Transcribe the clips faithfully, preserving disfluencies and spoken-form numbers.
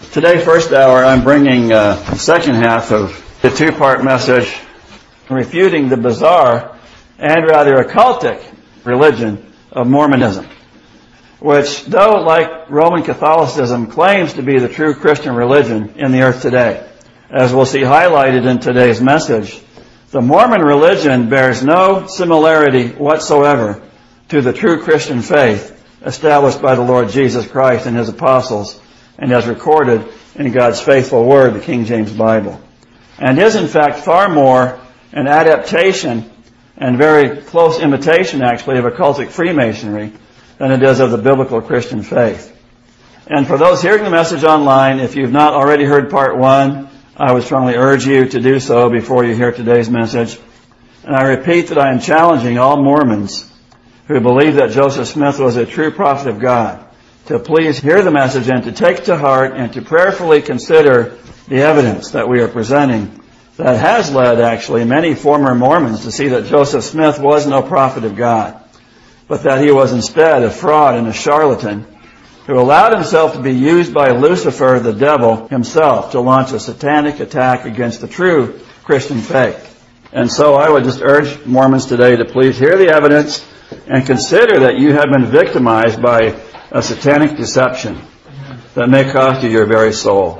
Today, first hour, I'm bringing uh, the second half of the two-part message refuting the bizarre and rather occultic religion of Mormonism, which, though like Roman Catholicism, claims to be the true Christian religion in the earth today. As we'll see highlighted in today's message, the Mormon religion bears no similarity whatsoever to the true Christian faith established by the Lord Jesus Christ and His apostles, and as recorded in God's faithful Word, the King James Bible, and is in fact far more an adaptation and very close imitation, actually, of occultic Freemasonry than it is of the biblical Christian faith. And for those hearing the message online, if you've not already heard part one, I would strongly urge you to do so before you hear today's message. And I repeat that I am challenging all Mormons who believe that Joseph Smith was a true prophet of God to please hear the message and to take to heart and to prayerfully consider the evidence that we are presenting that has led, actually, many former Mormons to see that Joseph Smith was no prophet of God, but that he was instead a fraud and a charlatan who allowed himself to be used by Lucifer, the devil himself, to launch a satanic attack against the true Christian faith. And so I would just urge Mormons today to please hear the evidence and consider that you have been victimized by a satanic deception that may cost you your very soul.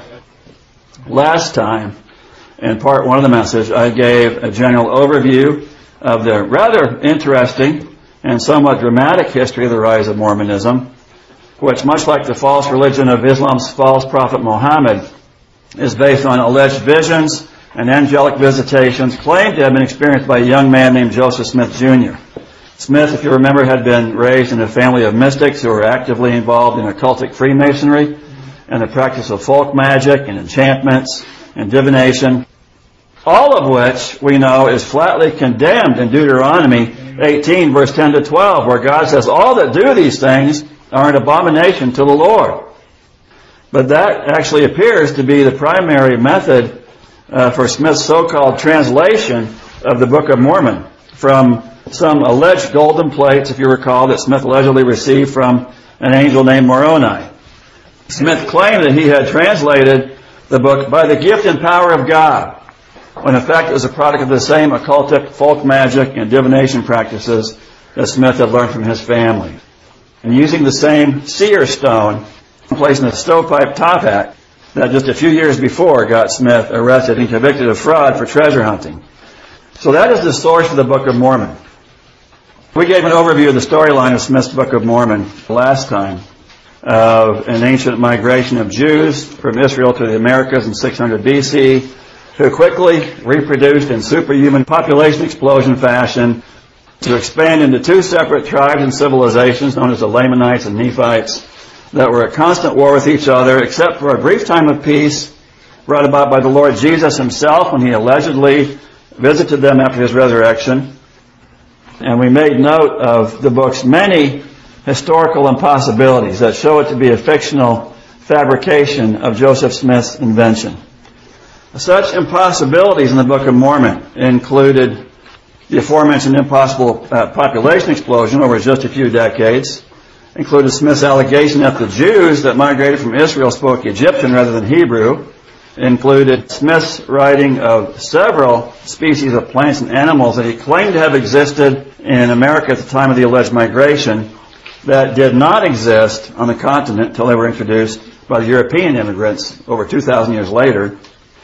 Last time, in part one of the message, I gave a general overview of the rather interesting and somewhat dramatic history of the rise of Mormonism, which, much like the false religion of Islam's false prophet Muhammad, is based on alleged visions and angelic visitations claimed to have been experienced by a young man named Joseph Smith Junior Smith, if you remember, had been raised in a family of mystics who were actively involved in occultic Freemasonry and the practice of folk magic and enchantments and divination, all of which we know is flatly condemned in Deuteronomy eighteen, verse ten to twelve, where God says all that do these things are an abomination to the Lord. But that actually appears to be the primary method uh, for Smith's so-called translation of the Book of Mormon from some alleged golden plates, if you recall, that Smith allegedly received from an angel named Moroni. Smith claimed that he had translated the book by the gift and power of God, when in fact it was a product of the same occultic folk magic and divination practices that Smith had learned from his family. And using the same seer stone placed in a stovepipe top hat that just a few years before got Smith arrested and convicted of fraud for treasure hunting. So that is the source of the Book of Mormon. We gave an overview of the storyline of Smith's Book of Mormon last time, of an ancient migration of Jews from Israel to the Americas in six hundred B C, who quickly reproduced in superhuman population explosion fashion to expand into two separate tribes and civilizations known as the Lamanites and Nephites that were at constant war with each other, except for a brief time of peace brought about by the Lord Jesus Himself when He allegedly visited them after His resurrection. And we made note of the book's many historical impossibilities that show it to be a fictional fabrication of Joseph Smith's invention. Such impossibilities in the Book of Mormon included the aforementioned impossible uh, population explosion over just a few decades, included Smith's allegation that the Jews that migrated from Israel spoke Egyptian rather than Hebrew, included Smith's writing of several species of plants and animals that he claimed to have existed in America at the time of the alleged migration that did not exist on the continent until they were introduced by the European immigrants over two thousand years later,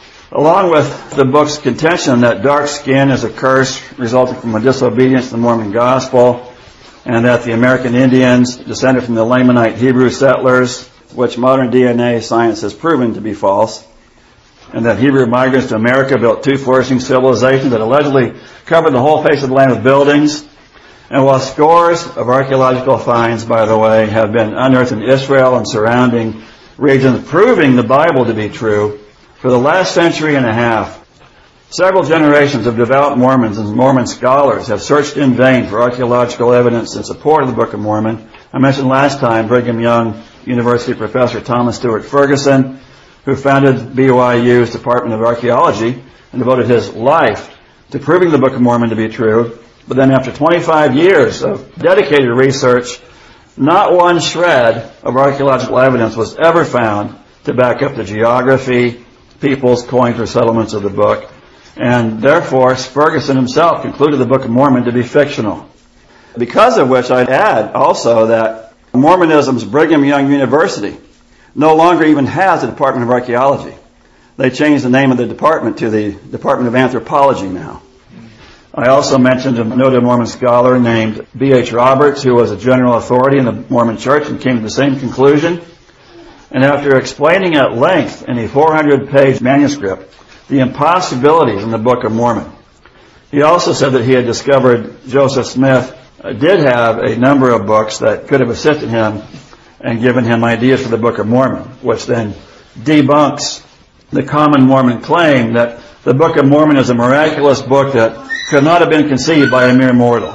along with the book's contention that dark skin is a curse resulting from a disobedience to the Mormon gospel, and that the American Indians descended from the Lamanite Hebrew settlers, which modern D N A science has proven to be false, and that Hebrew migrants to America built two flourishing civilizations that allegedly covered the whole face of the land with buildings. And while scores of archaeological finds, by the way, have been unearthed in Israel and surrounding regions proving the Bible to be true, for the last century and a half, several generations of devout Mormons and Mormon scholars have searched in vain for archaeological evidence in support of the Book of Mormon. I mentioned last time Brigham Young University professor Thomas Stewart Ferguson, who founded B Y U's Department of Archaeology and devoted his life to proving the Book of Mormon to be true. But then after twenty-five years of dedicated research, not one shred of archaeological evidence was ever found to back up the geography, peoples, coins, or settlements of the book. And therefore, Ferguson himself concluded the Book of Mormon to be fictional. Because of which, I'd add also that Mormonism's Brigham Young University no longer even has a Department of Archaeology. They changed the name of the department to the Department of Anthropology now. I also mentioned a noted Mormon scholar named B H Roberts, who was a general authority in the Mormon Church and came to the same conclusion. And after explaining at length in a four hundred page manuscript the impossibilities in the Book of Mormon, he also said that he had discovered Joseph Smith did have a number of books that could have assisted him and given him ideas for the Book of Mormon, which then debunks the common Mormon claim that the Book of Mormon is a miraculous book that could not have been conceived by a mere mortal.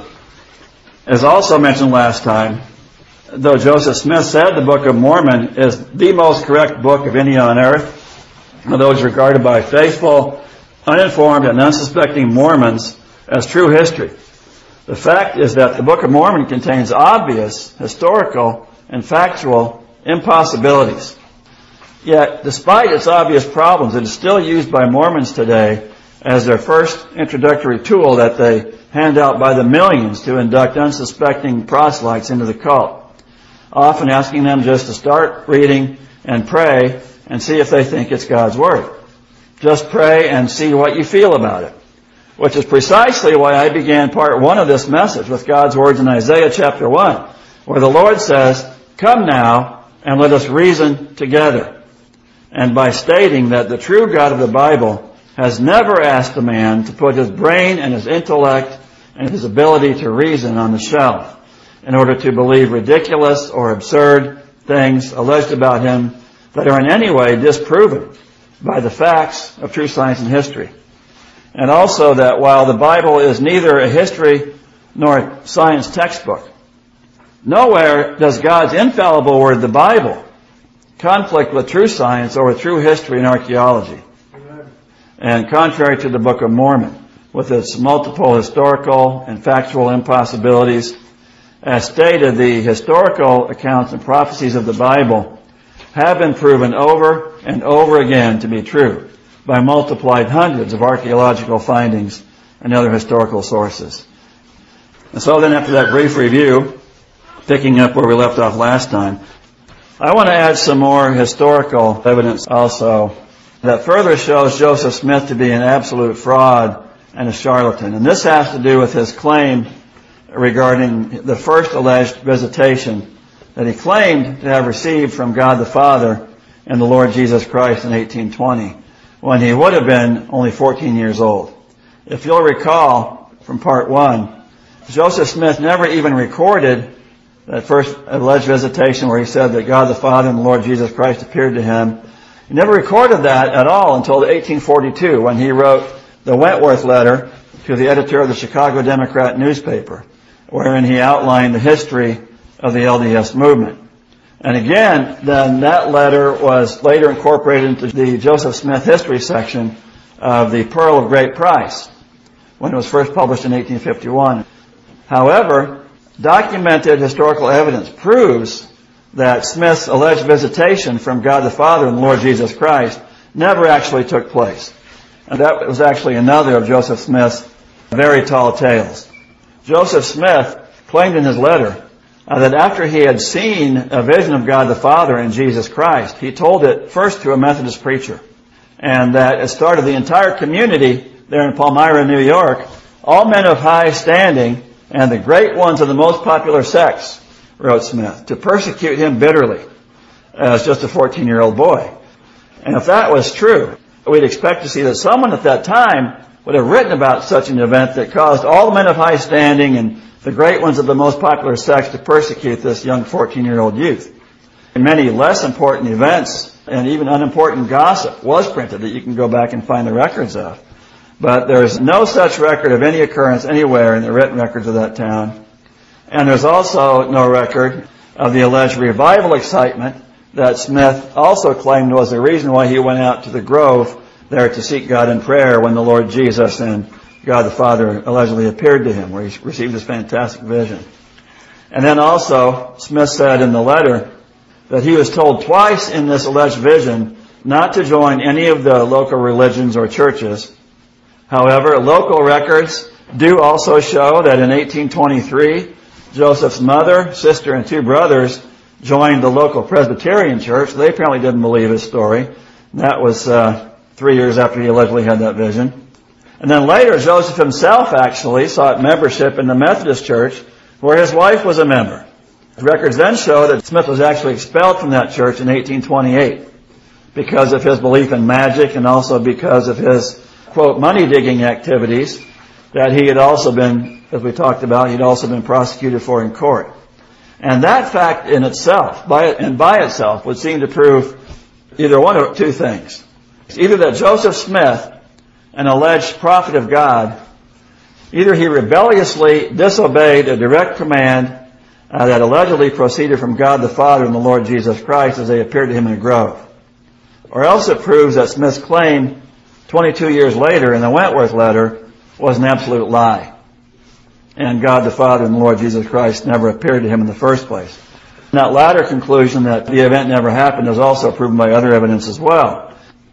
As also mentioned last time, though Joseph Smith said the Book of Mormon is the most correct book of any on earth, for those regarded by faithful, uninformed, and unsuspecting Mormons as true history, the fact is that the Book of Mormon contains obvious historical and factual impossibilities. Yet, despite its obvious problems, it is still used by Mormons today as their first introductory tool that they hand out by the millions to induct unsuspecting proselytes into the cult, often asking them just to start reading and pray and see if they think it's God's Word. Just pray and see what you feel about it, which is precisely why I began part one of this message with God's words in Isaiah chapter one, where the Lord says, "Come now and let us reason together," and by stating that the true God of the Bible has never asked a man to put his brain and his intellect and his ability to reason on the shelf in order to believe ridiculous or absurd things alleged about him that are in any way disproven by the facts of true science and history. And also that while the Bible is neither a history nor a science textbook, nowhere does God's infallible word, the Bible, conflict with true science or with true history and archaeology. And contrary to the Book of Mormon, with its multiple historical and factual impossibilities, as stated, the historical accounts and prophecies of the Bible have been proven over and over again to be true by multiplied hundreds of archaeological findings and other historical sources. And so then after that brief review, picking up where we left off last time, I want to add some more historical evidence also that further shows Joseph Smith to be an absolute fraud and a charlatan. And this has to do with his claim regarding the first alleged visitation that he claimed to have received from God the Father and the Lord Jesus Christ in eighteen twenty, when he would have been only fourteen years old. If you'll recall from part one, Joseph Smith never even recorded that first alleged visitation where he said that God the Father and the Lord Jesus Christ appeared to him. He never recorded that at all until eighteen forty-two, when he wrote the Wentworth letter to the editor of the Chicago Democrat newspaper, wherein he outlined the history of the L D S movement. And again, then that letter was later incorporated into the Joseph Smith history section of the Pearl of Great Price, when it was first published in eighteen fifty-one. However, documented historical evidence proves that Smith's alleged visitation from God the Father and the Lord Jesus Christ never actually took place. And that was actually another of Joseph Smith's very tall tales. Joseph Smith claimed in his letter uh, that after he had seen a vision of God the Father and Jesus Christ, he told it first to a Methodist preacher, and that it started the entire community there in Palmyra, New York, all men of high standing and the great ones of the most popular sects, wrote Smith, to persecute him bitterly as just a fourteen-year-old boy. And if that was true, we'd expect to see that someone at that time would have written about such an event that caused all the men of high standing and the great ones of the most popular sects to persecute this young fourteen-year-old youth. And many less important events and even unimportant gossip was printed that you can go back and find the records of. But there's no such record of any occurrence anywhere in the written records of that town. And there's also no record of the alleged revival excitement that Smith also claimed was the reason why he went out to the grove there to seek God in prayer when the Lord Jesus and God the Father allegedly appeared to him, where he received this fantastic vision. And then also, Smith said in the letter that he was told twice in this alleged vision not to join any of the local religions or churches. However, local records do also show that in eighteen twenty-three, Joseph's mother, sister, and two brothers joined the local Presbyterian church. They apparently didn't believe his story. That was uh, three years after he allegedly had that vision. And then later, Joseph himself actually sought membership in the Methodist church, where his wife was a member. Records then show that Smith was actually expelled from that church in eighteen twenty-eight because of his belief in magic and also because of his, quote, money-digging activities that he had also been, as we talked about, he'd also been prosecuted for in court. And that fact in itself, by and by itself, would seem to prove either one of two things. Either that Joseph Smith, an alleged prophet of God, either he rebelliously disobeyed a direct command uh, that allegedly proceeded from God the Father and the Lord Jesus Christ as they appeared to him in a grove, or else it proves that Smith's claim twenty-two years later in the Wentworth letter was an absolute lie, and God the Father and the Lord Jesus Christ never appeared to him in the first place. And that latter conclusion, that the event never happened, is also proven by other evidence as well.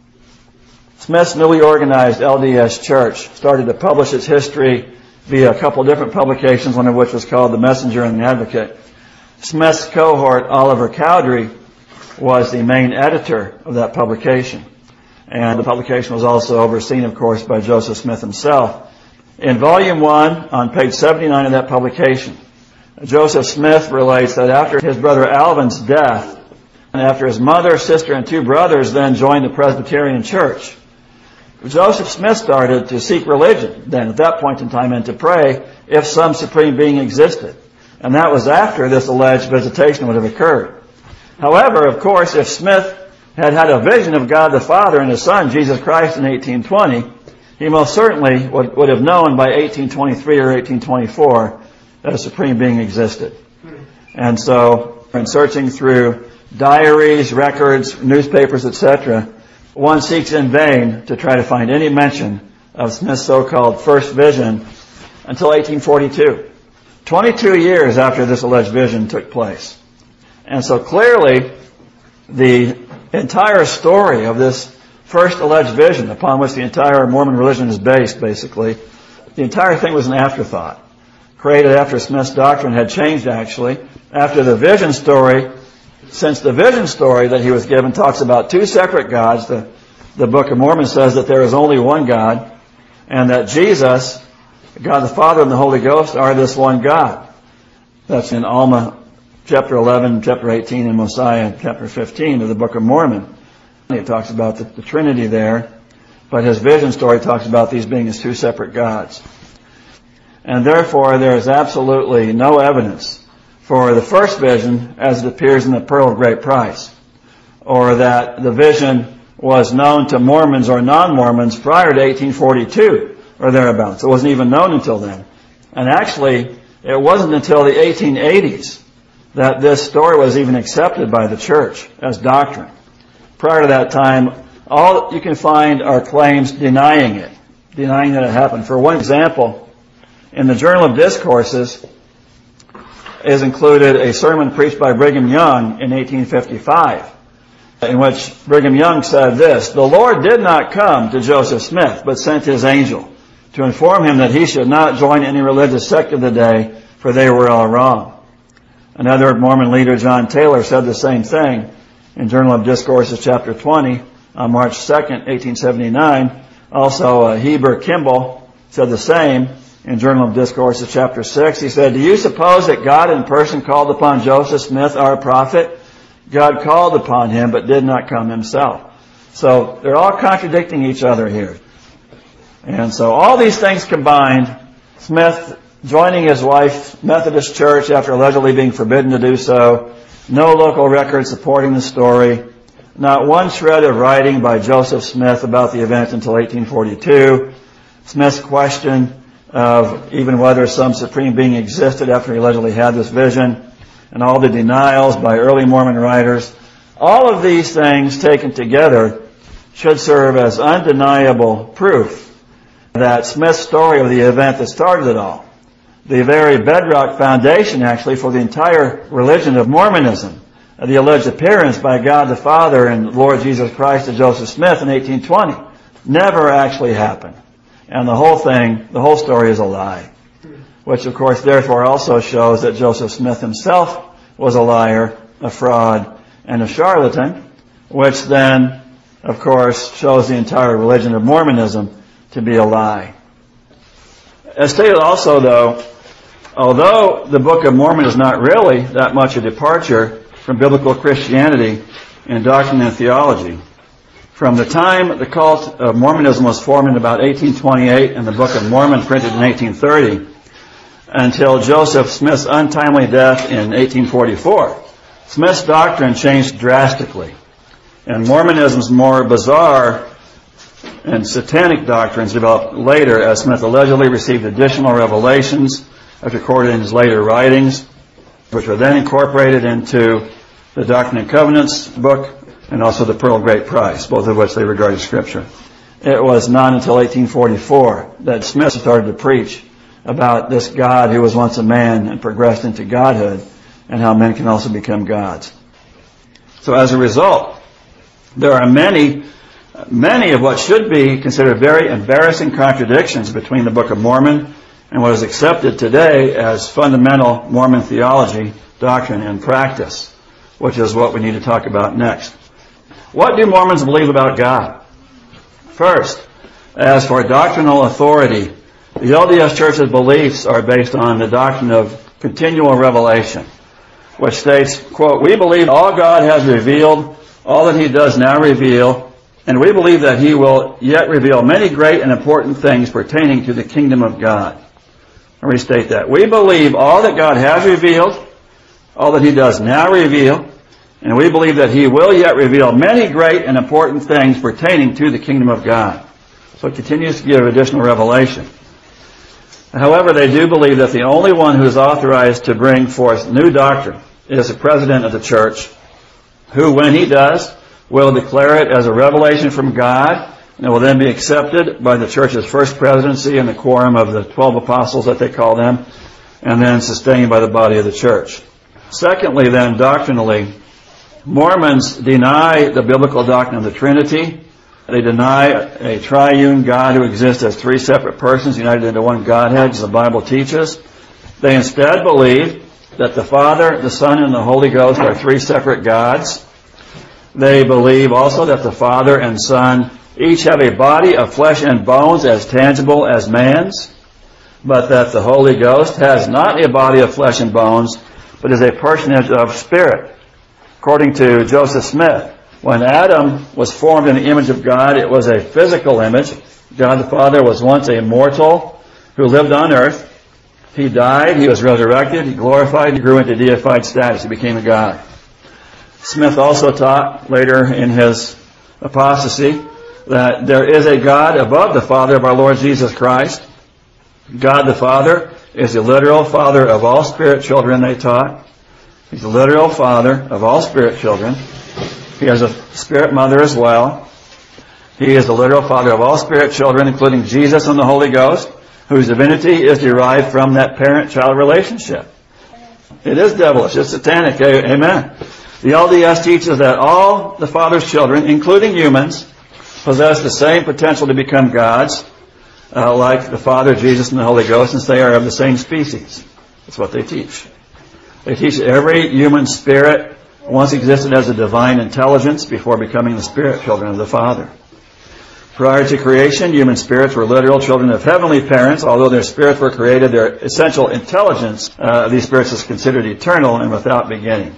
Smith's newly organized L D S Church started to publish its history via a couple different publications, one of which was called The Messenger and the Advocate. Smith's cohort, Oliver Cowdery, was the main editor of that publication. And the publication was also overseen, of course, by Joseph Smith himself. In volume one, on page seventy-nine of that publication, Joseph Smith relates that after his brother Alvin's death, and after his mother, sister, and two brothers then joined the Presbyterian church, Joseph Smith started to seek religion then at that point in time and to pray if some supreme being existed. And that was after this alleged visitation would have occurred. However, of course, if Smith had had a vision of God the Father and His Son, Jesus Christ, in eighteen twenty, he most certainly would, would have known by eighteen twenty-three or eighteen twenty-four that a supreme being existed. And so, in searching through diaries, records, newspapers, et cetera, one seeks in vain to try to find any mention of Smith's so-called first vision until eighteen forty-two, twenty-two years after this alleged vision took place. And so clearly, the entire story of this first alleged vision, upon which the entire Mormon religion is based, basically, the entire thing was an afterthought, created after Smith's doctrine had changed, actually, after the vision story. Since the vision story that he was given talks about two separate gods, the, the Book of Mormon says that there is only one God, and that Jesus, God the Father and the Holy Ghost, are this one God. That's in Alma chapter eleven, chapter eighteen, and Mosiah chapter fifteen of the Book of Mormon. It talks about the, the Trinity there, but his vision story talks about these being as two separate gods. And therefore, there is absolutely no evidence for the first vision as it appears in the Pearl of Great Price, or that the vision was known to Mormons or non-Mormons prior to eighteen forty-two or thereabouts. It wasn't even known until then. And actually, it wasn't until the eighteen eighties that this story was even accepted by the church as doctrine. Prior to that time, all you can find are claims denying it, denying that it happened. For one example, in the Journal of Discourses is included a sermon preached by Brigham Young in eighteen fifty-five, in which Brigham Young said this: "The Lord did not come to Joseph Smith, but sent His angel to inform him that he should not join any religious sect of the day, for they were all wrong." Another Mormon leader, John Taylor, said the same thing in Journal of Discourses, chapter twenty, on March second, eighteen seventy-nine. Also, uh, Heber Kimball said the same in Journal of Discourses, chapter six. He said, "Do you suppose that God in person called upon Joseph Smith, our prophet? God called upon him, but did not come himself." So they're all contradicting each other here. And so all these things combined, Smith joining his wife's Methodist church after allegedly being forbidden to do so, no local record supporting the story, not one shred of writing by Joseph Smith about the event until eighteen forty-two, Smith's question of even whether some supreme being existed after he allegedly had this vision, and all the denials by early Mormon writers. All of these things taken together should serve as undeniable proof that Smith's story of the event that started it all, the very bedrock foundation actually for the entire religion of Mormonism, the alleged appearance by God the Father and Lord Jesus Christ to Joseph Smith in eighteen twenty never actually happened. And the whole thing, the whole story is a lie. Which, of course, therefore also shows that Joseph Smith himself was a liar, a fraud, and a charlatan, which then, of course, shows the entire religion of Mormonism to be a lie. As stated also, though, although the Book of Mormon is not really that much a departure from biblical Christianity in doctrine and theology, from the time the cult of Mormonism was formed in about eighteen twenty-eight and the Book of Mormon printed in eighteen thirty, until Joseph Smith's untimely death in eighteen forty-four, Smith's doctrine changed drastically, and Mormonism's more bizarre and satanic doctrines developed later as Smith allegedly received additional revelations as recorded in his later writings, which were then incorporated into the Doctrine and Covenants book and also the Pearl of Great Price, both of which they regard as Scripture. It was not until eighteen forty-four that Smith started to preach about this God who was once a man and progressed into godhood, and how men can also become gods. So as a result, there are many, many of what should be considered very embarrassing contradictions between the Book of Mormon and what is accepted today as fundamental Mormon theology, doctrine, and practice, which is what we need to talk about next. What do Mormons believe about God? First, as for doctrinal authority, the L D S Church's beliefs are based on the doctrine of continual revelation, which states, quote, "We believe all God has revealed, all that He does now reveal, and we believe that He will yet reveal many great and important things pertaining to the kingdom of God." I'll restate that. We believe all that God has revealed, all that He does now reveal, and we believe that He will yet reveal many great and important things pertaining to the kingdom of God. So it continues to give additional revelation. However, they do believe that the only one who is authorized to bring forth new doctrine is the president of the church, who, when he does, will declare it as a revelation from God, and it will then be accepted by the church's first presidency and the quorum of the twelve apostles that they call them, and then sustained by the body of the church. Secondly, then, doctrinally, Mormons deny the biblical doctrine of the Trinity. They deny a triune God who exists as three separate persons united into one Godhead, as the Bible teaches. They instead believe that the Father, the Son, and the Holy Ghost are three separate gods. They believe also that the Father and Son each have a body of flesh and bones as tangible as man's, but that the Holy Ghost has not a body of flesh and bones, but is a personage of spirit. According to Joseph Smith, when Adam was formed in the image of God, it was a physical image. God the Father was once a mortal who lived on earth. He died, he was resurrected, he glorified, he grew into deified status, he became a God. Smith also taught later in his apostasy that there is a God above the Father of our Lord Jesus Christ. God the Father is the literal Father of all spirit children, they taught. He's the literal Father of all spirit children. He has a spirit mother as well. He is the literal Father of all spirit children, including Jesus and the Holy Ghost, whose divinity is derived from that parent-child relationship. It is devilish. It's satanic. Amen. The L D S teaches that all the Father's children, including humans, possess the same potential to become gods, uh, like the Father, Jesus, and the Holy Ghost, since they are of the same species. That's what they teach. They teach that every human spirit once existed as a divine intelligence before becoming the spirit children of the Father. Prior to creation, human spirits were literal children of heavenly parents. Although their spirits were created, their essential intelligence uh, of these spirits is considered eternal and without beginning.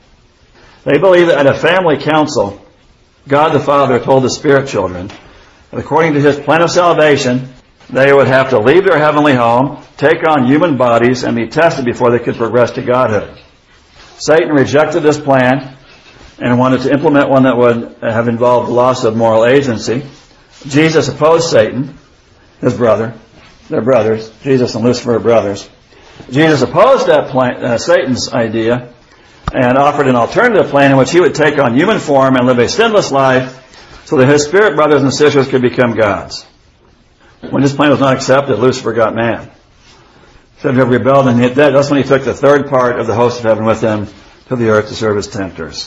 They believe that at a family council, God the Father told the spirit children that according to His plan of salvation, they would have to leave their heavenly home, take on human bodies, and be tested before they could progress to godhood. Satan rejected this plan and wanted to implement one that would have involved loss of moral agency. Jesus opposed Satan, his brother. They're brothers. Jesus and Lucifer are brothers. Jesus opposed that plan, uh, Satan's idea, and offered an alternative plan in which he would take on human form and live a sinless life so that his spirit brothers and sisters could become gods. When this plan was not accepted, Lucifer got mad. Said to have rebelled, and that's when he took the third part of the host of heaven with him to the earth to serve as tempters.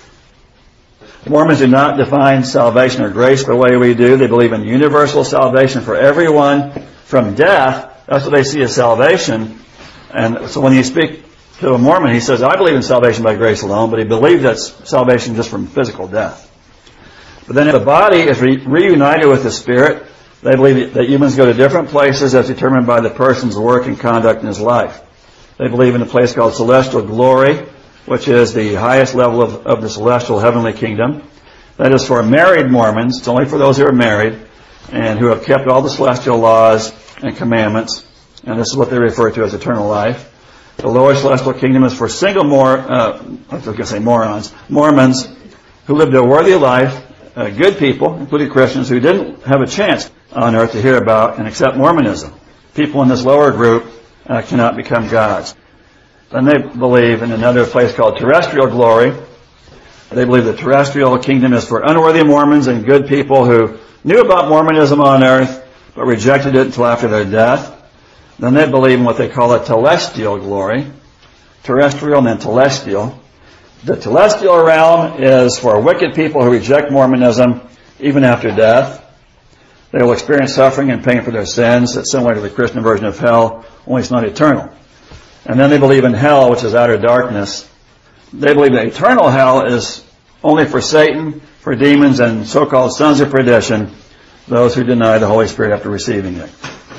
Mormons do not define salvation or grace the way we do. They believe in universal salvation for everyone from death. That's what they see as salvation. And so when you speak to a Mormon, he says, I believe in salvation by grace alone, but he believes that's salvation just from physical death. But then if the body is re- reunited with the spirit, they believe that humans go to different places as determined by the person's work and conduct in his life. They believe in a place called celestial glory, which is the highest level of, of the celestial heavenly kingdom. That is for married Mormons. It's only for those who are married and who have kept all the celestial laws and commandments. And this is what they refer to as eternal life. The lower celestial kingdom is for single mor, uh, I was going to say morons, Mormons who lived a worthy life, uh, good people, including Christians, who didn't have a chance on earth to hear about and accept Mormonism. People in this lower group uh, cannot become gods. Then they believe in another place called terrestrial glory. They believe the terrestrial kingdom is for unworthy Mormons and good people who knew about Mormonism on earth but rejected it until after their death. Then they believe in what they call a telestial glory. Terrestrial and then telestial. The telestial realm is for wicked people who reject Mormonism even after death. They will experience suffering and pain for their sins. It's similar to the Christian version of hell, only it's not eternal. And then they believe in hell, which is outer darkness. They believe that eternal hell is only for Satan, for demons, and so-called sons of perdition, those who deny the Holy Spirit after receiving it.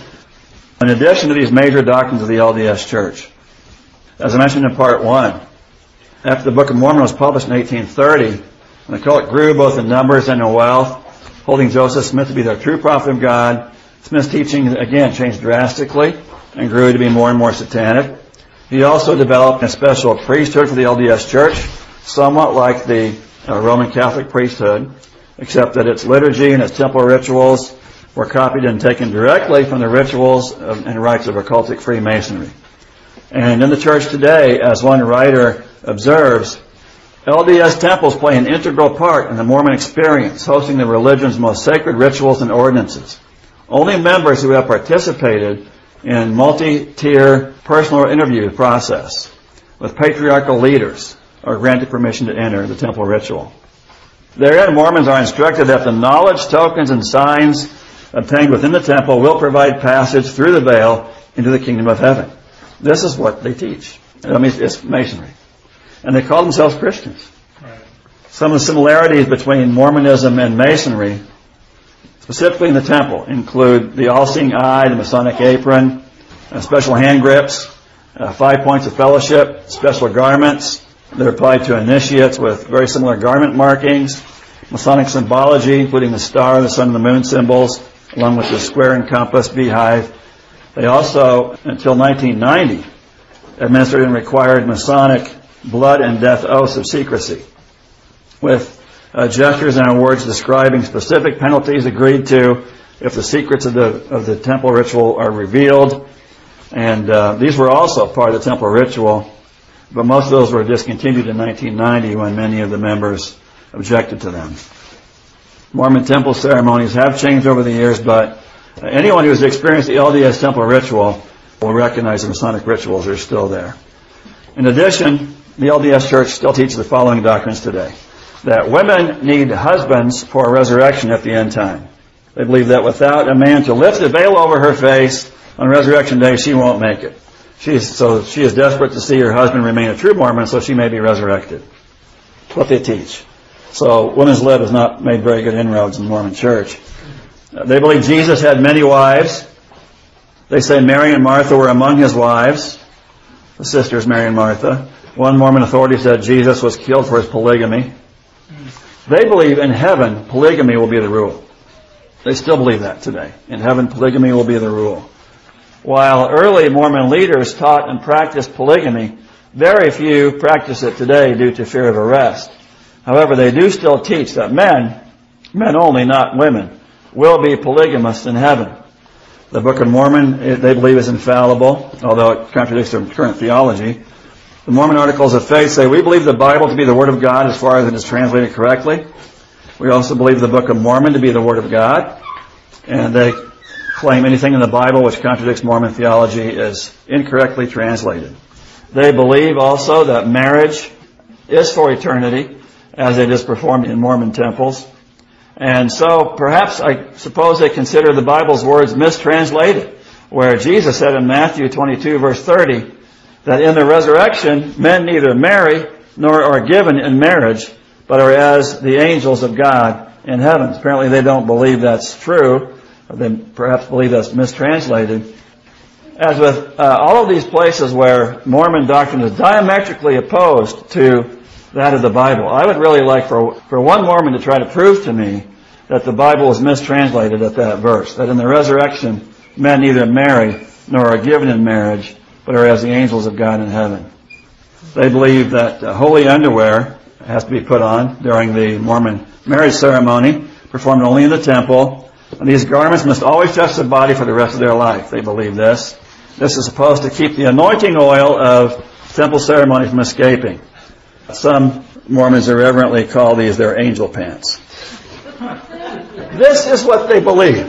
In addition to these major doctrines of the L D S Church, as I mentioned in part one, after the Book of Mormon was published in eighteen thirty, and the cult grew both in numbers and in wealth, holding Joseph Smith to be their true prophet of God, Smith's teaching again changed drastically and grew to be more and more satanic. He also developed a special priesthood for the L D S Church, somewhat like the uh, Roman Catholic priesthood, except that its liturgy and its temple rituals were copied and taken directly from the rituals of, and rites of occultic Freemasonry. And in the church today, as one writer observes, L D S temples play an integral part in the Mormon experience, hosting the religion's most sacred rituals and ordinances. Only members who have participated in multi-tier personal interview process with patriarchal leaders are granted permission to enter the temple ritual. Therein, Mormons are instructed that the knowledge, tokens, and signs obtained within the temple will provide passage through the veil into the kingdom of heaven. This is what they teach. I mean, it's Masonry. And they call themselves Christians. Right. Some of the similarities between Mormonism and Masonry, specifically in the temple, include the all-seeing eye, the Masonic apron, uh, special hand grips, uh, five points of fellowship, special garments that are applied to initiates with very similar garment markings, Masonic symbology, including the star, the sun, and the moon symbols, along with the square and compass, beehive. They also, until nineteen ninety, administered and required Masonic blood and death oaths of secrecy, with uh, gestures and awards describing specific penalties agreed to if the secrets of the of the temple ritual are revealed. And uh, these were also part of the temple ritual, but most of those were discontinued in nineteen ninety when many of the members objected to them. Mormon temple ceremonies have changed over the years, but anyone who has experienced the L D S temple ritual will recognize the Masonic rituals are still there. In addition, the L D S Church still teaches the following doctrines today: that women need husbands for resurrection at the end time. They believe that without a man to lift the veil over her face on resurrection day, she won't make it. She's, so she is desperate to see her husband remain a true Mormon so she may be resurrected. That's what they teach. So women's lib has not made very good inroads in the Mormon Church. Uh, they believe Jesus had many wives. They say Mary and Martha were among his wives, the sisters Mary and Martha. One Mormon authority said Jesus was killed for his polygamy. They believe in heaven polygamy will be the rule. They still believe that today. In heaven polygamy will be the rule. While early Mormon leaders taught and practiced polygamy, very few practice it today due to fear of arrest. However, they do still teach that men, men only, not women, will be polygamists in heaven. The Book of Mormon, they believe, is infallible, although it contradicts their current theology. The Mormon Articles of Faith say, we believe the Bible to be the Word of God as far as it is translated correctly. We also believe the Book of Mormon to be the Word of God. And they claim anything in the Bible which contradicts Mormon theology is incorrectly translated. They believe also that marriage is for eternity, as it is performed in Mormon temples. And so perhaps I suppose they consider the Bible's words mistranslated, where Jesus said in Matthew twenty-two, verse thirty, that in the resurrection men neither marry nor are given in marriage, but are as the angels of God in heaven. Apparently they don't believe that's true, or they perhaps believe that's mistranslated. As with uh, all of these places where Mormon doctrine is diametrically opposed to that of the Bible, I would really like for, for one Mormon to try to prove to me that the Bible was mistranslated at that verse, that in the resurrection men neither marry nor are given in marriage, but are as the angels of God in heaven. They believe that uh, holy underwear has to be put on during the Mormon marriage ceremony, performed only in the temple. And these garments must always touch the body for the rest of their life. They believe this. This is supposed to keep the anointing oil of temple ceremony from escaping. Some Mormons irreverently call these their angel pants. This is what they believe.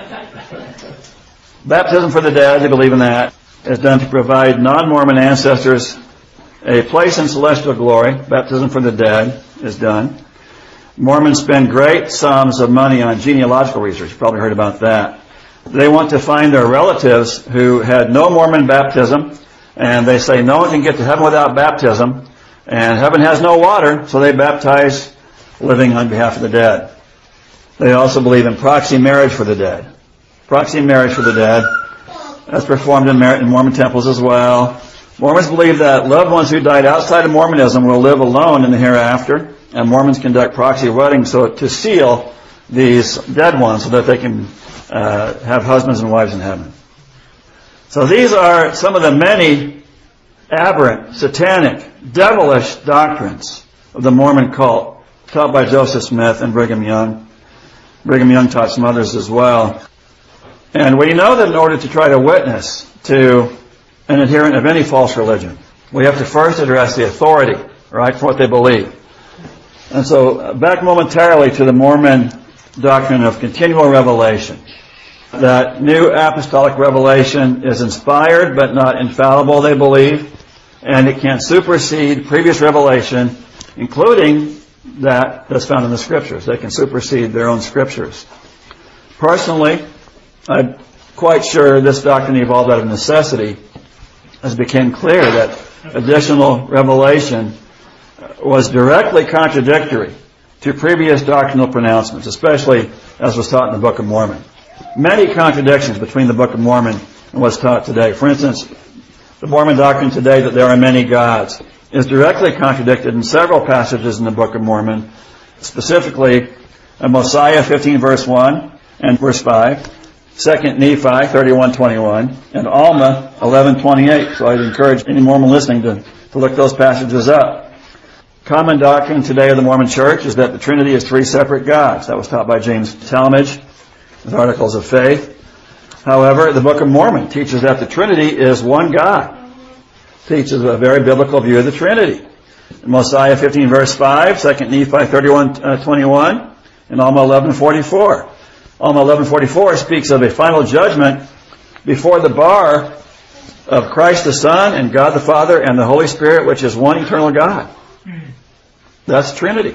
Baptism for the dead, they believe in that, is done to provide non-Mormon ancestors a place in celestial glory. Baptism for the dead is done. Mormons spend great sums of money on genealogical research. You've probably heard about that. They want to find their relatives who had no Mormon baptism, and they say no one can get to heaven without baptism, and heaven has no water, so they baptize living on behalf of the dead. They also believe in proxy marriage for the dead. Proxy marriage for the dead. That's performed in Mormon temples as well. Mormons believe that loved ones who died outside of Mormonism will live alone in the hereafter, and Mormons conduct proxy weddings so to seal these dead ones so that they can uh, have husbands and wives in heaven. So these are some of the many aberrant, satanic, devilish doctrines of the Mormon cult taught by Joseph Smith and Brigham Young. Brigham Young taught some others as well. And we know that in order to try to witness to an adherent of any false religion, we have to first address the authority, right, for what they believe. And so back momentarily to the Mormon doctrine of continual revelation. That new apostolic revelation is inspired but not infallible, they believe, and it can supersede previous revelation, including that that's found in the Scriptures. They can supersede their own Scriptures. Personally, I'm quite sure this doctrine evolved out of necessity as it became clear that additional revelation was directly contradictory to previous doctrinal pronouncements, especially as was taught in the Book of Mormon. Many contradictions between the Book of Mormon and what's taught today. For instance, the Mormon doctrine today that there are many gods is directly contradicted in several passages in the Book of Mormon, specifically in Mosiah fifteen verse one and verse five, Second Nephi thirty-one twenty-one, and Alma eleven twenty-eight. So I'd encourage any Mormon listening to, to look those passages up. Common doctrine today of the Mormon Church is that the Trinity is three separate gods. That was taught by James Talmage, his Articles of Faith. However, the Book of Mormon teaches that the Trinity is one God. Teaches a very biblical view of the Trinity. In Mosiah fifteen verse five, Second Nephi thirty-one twenty-one, and Alma eleven forty-four. Alma eleven forty-four speaks of a final judgment before the bar of Christ the Son and God the Father and the Holy Spirit, which is one eternal God. That's Trinity.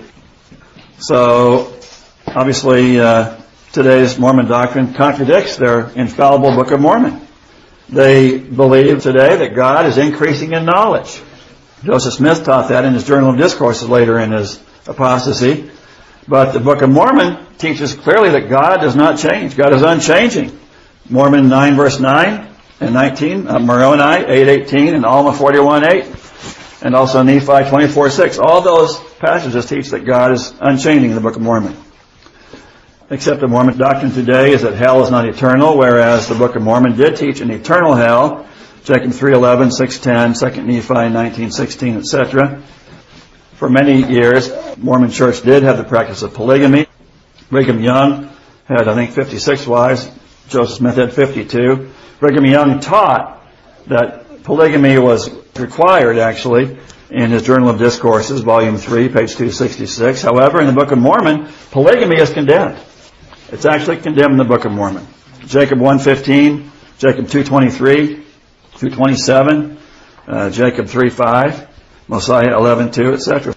So, obviously, uh, today's Mormon doctrine contradicts their infallible Book of Mormon. They believe today that God is increasing in knowledge. Joseph Smith taught that in his Journal of Discourses later in his apostasy. But the Book of Mormon teaches clearly that God does not change. God is unchanging. Mormon nine verse nine and nineteen, uh, Moroni eight eighteen, and Alma forty-one eight, and also Nephi twenty-four six. All those passages teach that God is unchanging in the Book of Mormon. Except the Mormon doctrine today is that hell is not eternal, whereas the Book of Mormon did teach an eternal hell. Jacob three eleven, six ten, Second Nephi nineteen sixteen, et cetera. For many years, Mormon Church did have the practice of polygamy. Brigham Young had, I think, fifty-six wives. Joseph Smith had fifty-two. Brigham Young taught that polygamy was required, actually, in his Journal of Discourses, Volume three, page two sixty-six. However, in the Book of Mormon, polygamy is condemned. It's actually condemned in the Book of Mormon. Jacob one fifteen, Jacob two twenty-three, two twenty-seven, uh, Jacob three five, Mosiah eleven two, et cetera.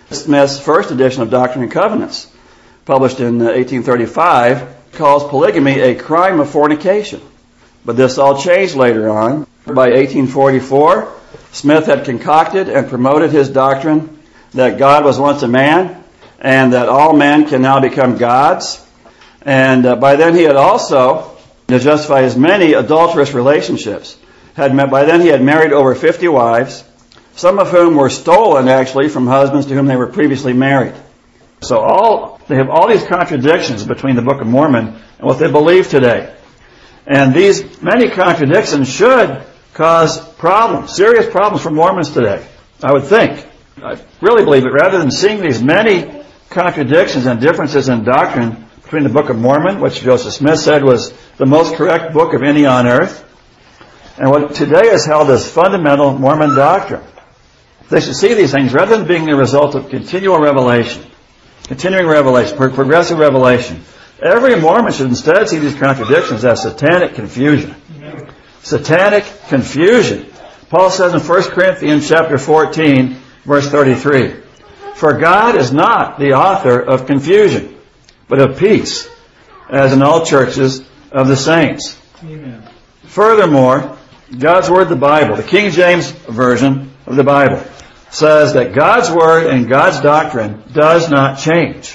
Smith's first edition of Doctrine and Covenants, published in eighteen thirty-five, calls polygamy a crime of fornication. But this all changed later on. By eighteen forty-four, Smith had concocted and promoted his doctrine that God was once a man and that all men can now become gods. And uh, by then he had also, to justify his many adulterous relationships, had met, by then he had married over fifty wives, some of whom were stolen actually from husbands to whom they were previously married. So all they have all these contradictions between the Book of Mormon and what they believe today. And these many contradictions should cause problems, serious problems for Mormons today, I would think. I really believe it. Rather than seeing these many contradictions and differences in doctrine between the Book of Mormon, which Joseph Smith said was the most correct book of any on earth, and what today is held as fundamental Mormon doctrine. They should see these things rather than being the result of continual revelation, continuing revelation, progressive revelation. Every Mormon should instead see these contradictions as satanic confusion. Satanic confusion. Paul says in First Corinthians chapter fourteen, verse thirty-three, "For God is not the author of confusion, but of peace, as in all churches of the saints." Amen. Furthermore, God's Word, the Bible, the King James Version of the Bible, says that God's Word and God's doctrine does not change.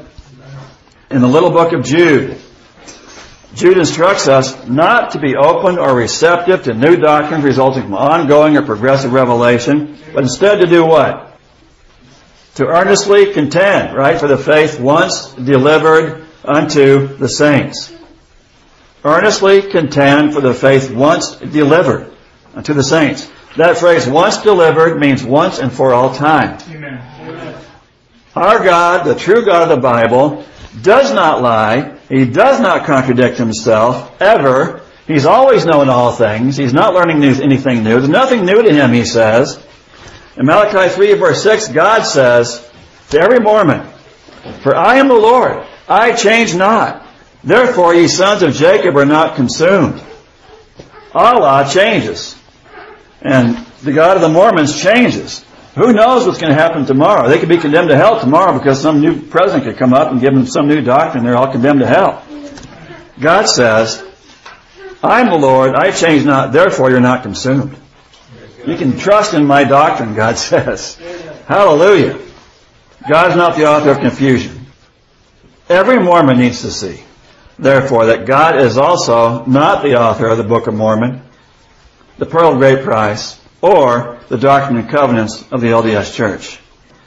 In the little book of Jude, Jude instructs us not to be open or receptive to new doctrines resulting from ongoing or progressive revelation, but instead to do what? To earnestly contend, right, for the faith once delivered unto the saints. Earnestly contend for the faith once delivered unto the saints. That phrase, once delivered, means once and for all time. Amen. Amen. Our God, the true God of the Bible, does not lie. He does not contradict himself, ever. He's always known all things. He's not learning new, anything new. There's nothing new to him, he says. In Malachi three, verse six, God says to every Mormon, "For I am the Lord, I change not. Therefore ye sons of Jacob are not consumed." Allah changes. And the God of the Mormons changes. Who knows what's going to happen tomorrow? They could be condemned to hell tomorrow because some new president could come up and give them some new doctrine. They're all condemned to hell. God says, "I am the Lord, I change not, therefore you're not consumed." You can trust in my doctrine, God says. Hallelujah. God is not the author of confusion. Every Mormon needs to see, therefore, that God is also not the author of the Book of Mormon, the Pearl of Great Price, or the Doctrine and Covenants of the L D S Church.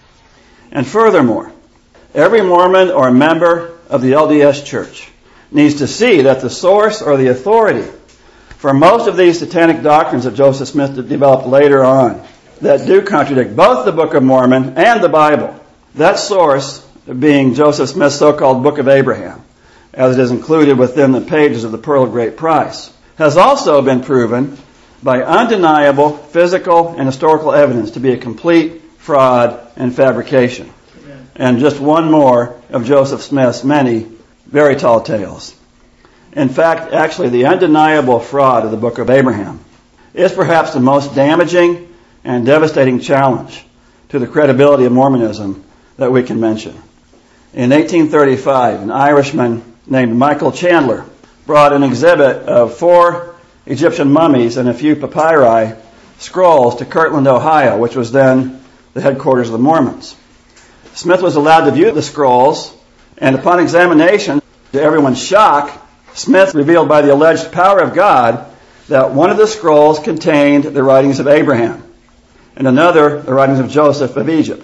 And furthermore, every Mormon or member of the L D S Church needs to see that the source or the authority for most of these satanic doctrines that Joseph Smith developed later on that do contradict both the Book of Mormon and the Bible, that source being Joseph Smith's so-called Book of Abraham, as it is included within the pages of the Pearl of Great Price, has also been proven by undeniable physical and historical evidence to be a complete fraud and fabrication. Amen. And just one more of Joseph Smith's many very tall tales. In fact, actually, the undeniable fraud of the Book of Abraham is perhaps the most damaging and devastating challenge to the credibility of Mormonism that we can mention. In eighteen thirty-five, an Irishman named Michael Chandler brought an exhibit of four Egyptian mummies and a few papyri scrolls to Kirtland, Ohio, which was then the headquarters of the Mormons. Smith was allowed to view the scrolls, and upon examination, to everyone's shock, Smith revealed by the alleged power of God that one of the scrolls contained the writings of Abraham, and another the writings of Joseph of Egypt.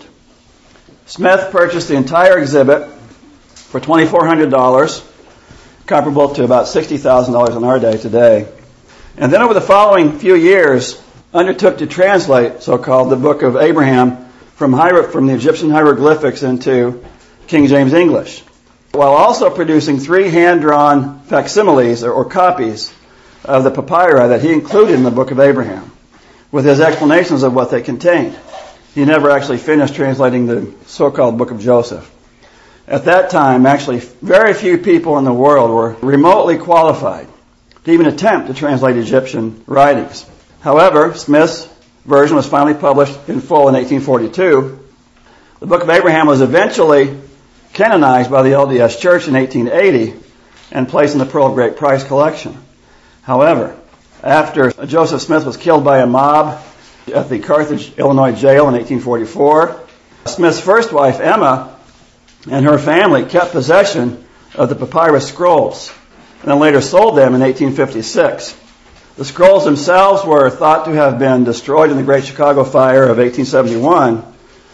Smith purchased the entire exhibit for twenty-four hundred dollars, comparable to about sixty thousand dollars in our day today. And then over the following few years, undertook to translate so-called the Book of Abraham from, hier- from the Egyptian hieroglyphics into King James English, while also producing three hand-drawn facsimiles or, or copies of the papyri that he included in the Book of Abraham, with his explanations of what they contained. He never actually finished translating the so-called Book of Joseph. At that time, actually, very few people in the world were remotely qualified to even attempt to translate Egyptian writings. However, Smith's version was finally published in full in eighteen forty-two. The Book of Abraham was eventually canonized by the L D S Church in eighteen eighty and placed in the Pearl of Great Price collection. However, after Joseph Smith was killed by a mob at the Carthage, Illinois jail in eighteen forty-four, Smith's first wife, Emma, and her family kept possession of the papyrus scrolls and then later sold them in eighteen fifty-six. The scrolls themselves were thought to have been destroyed in the Great Chicago Fire of eighteen seventy-one,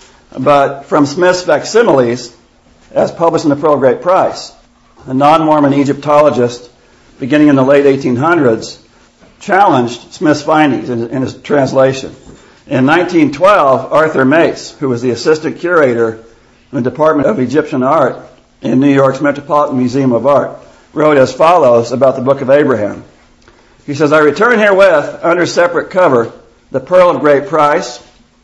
but from Smith's facsimiles, as published in the Pearl of Great Price, a non-Mormon Egyptologist, beginning in the late eighteen hundreds, challenged Smith's findings in, in his translation. In nineteen twelve, Arthur Mace, who was the assistant curator in the Department of Egyptian Art in New York's Metropolitan Museum of Art, wrote as follows about the Book of Abraham. He says, I return herewith, under separate cover, the Pearl of Great Price.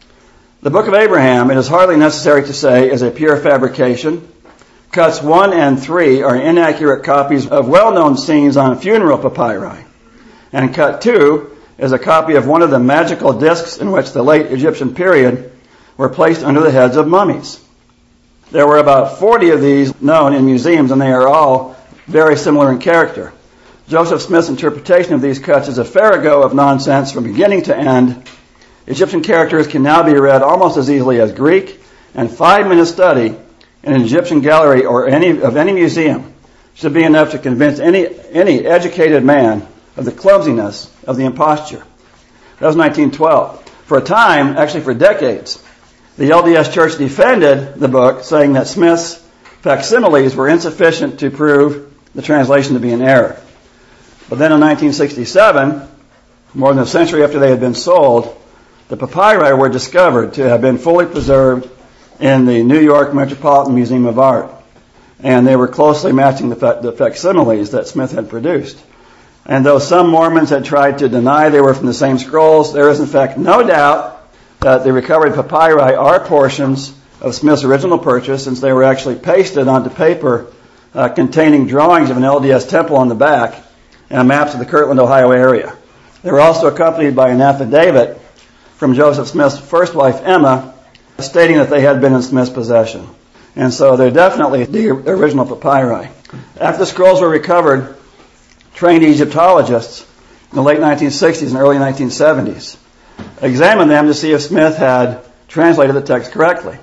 The Book of Abraham, it is hardly necessary to say, is a pure fabrication. Cuts one and three are inaccurate copies of well-known scenes on funeral papyri. And cut two is a copy of one of the magical discs in which the late Egyptian period were placed under the heads of mummies. There were about forty of these known in museums, and they are all very similar in character. Joseph Smith's interpretation of these cuts is a farrago of nonsense from beginning to end. Egyptian characters can now be read almost as easily as Greek, and five-minute study in an Egyptian gallery or any of any museum should be enough to convince any any educated man of the clumsiness of the imposture. That was nineteen twelve. For a time, actually for decades, the L D S Church defended the book, saying that Smith's facsimiles were insufficient to prove the translation to be an error. But then in nineteen sixty-seven, more than a century after they had been sold, the papyri were discovered to have been fully preserved in the New York Metropolitan Museum of Art. And they were closely matching the, fac- the facsimiles that Smith had produced. And though some Mormons had tried to deny they were from the same scrolls, there is in fact no doubt that the recovered papyri are portions of Smith's original purchase, since they were actually pasted onto paper uh, containing drawings of an L D S temple on the back and maps of the Kirtland, Ohio area. They were also accompanied by an affidavit from Joseph Smith's first wife, Emma, stating that they had been in Smith's possession. And so they're definitely the original papyri. After the scrolls were recovered, trained Egyptologists in the late nineteen sixties and early nineteen seventies examined them to see if Smith had translated the text correctly.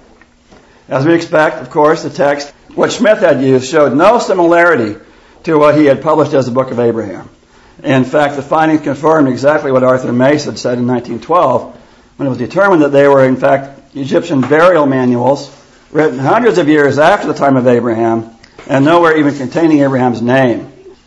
As we expect, of course, the text which Smith had used showed no similarity to what he had published as the Book of Abraham. In fact, the findings confirmed exactly what Arthur Mace had said in nineteen twelve, when it was determined that they were, in fact, Egyptian burial manuals written hundreds of years after the time of Abraham, and nowhere even containing Abraham's name.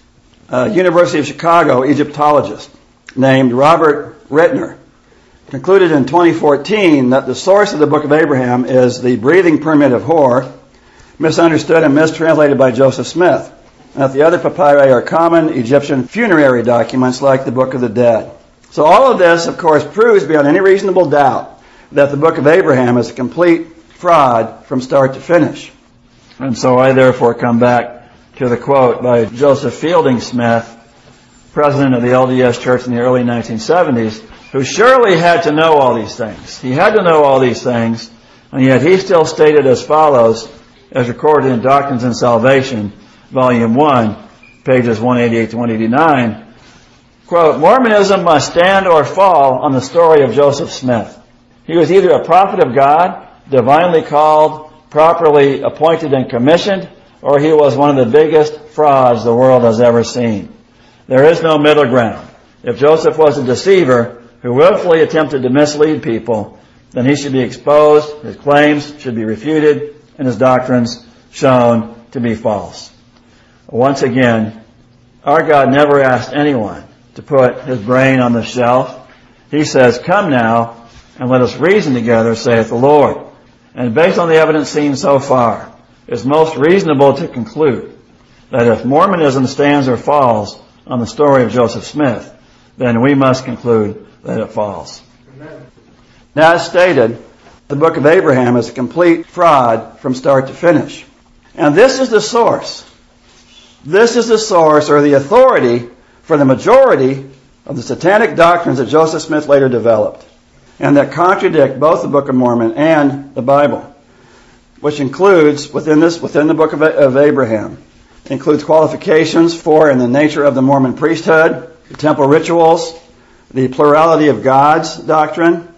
A University of Chicago Egyptologist named Robert Rittner concluded in twenty fourteen that the source of the Book of Abraham is the breathing permit of Hor, misunderstood and mistranslated by Joseph Smith, and that the other papyri are common Egyptian funerary documents like the Book of the Dead. So all of this, of course, proves beyond any reasonable doubt that the Book of Abraham is a complete fraud from start to finish. And so I therefore come back to the quote by Joseph Fielding Smith, president of the L D S Church in the early nineteen seventies, who surely had to know all these things. He had to know all these things, and yet he still stated as follows, as recorded in Doctrines and Salvation, Volume one, pages one eighty-eight to one eighty-nine, quote, Mormonism must stand or fall on the story of Joseph Smith. He was either a prophet of God, divinely called, properly appointed and commissioned, or he was one of the biggest frauds the world has ever seen. There is no middle ground. If Joseph was a deceiver who willfully attempted to mislead people, then he should be exposed, his claims should be refuted, and his doctrines shown to be false. Once again, our God never asked anyone to put his brain on the shelf. He says, come now, and let us reason together, saith the Lord. And based on the evidence seen so far, it's most reasonable to conclude that if Mormonism stands or falls on the story of Joseph Smith, then we must conclude that it falls. Amen. Now, as stated, the Book of Abraham is a complete fraud from start to finish. And this is the source. This is the source or the authority for the majority of the satanic doctrines that Joseph Smith later developed, and that contradict both the Book of Mormon and the Bible. which includes, within this, within the book of, of Abraham, includes qualifications for and the nature of the Mormon priesthood, the temple rituals, the plurality of gods doctrine,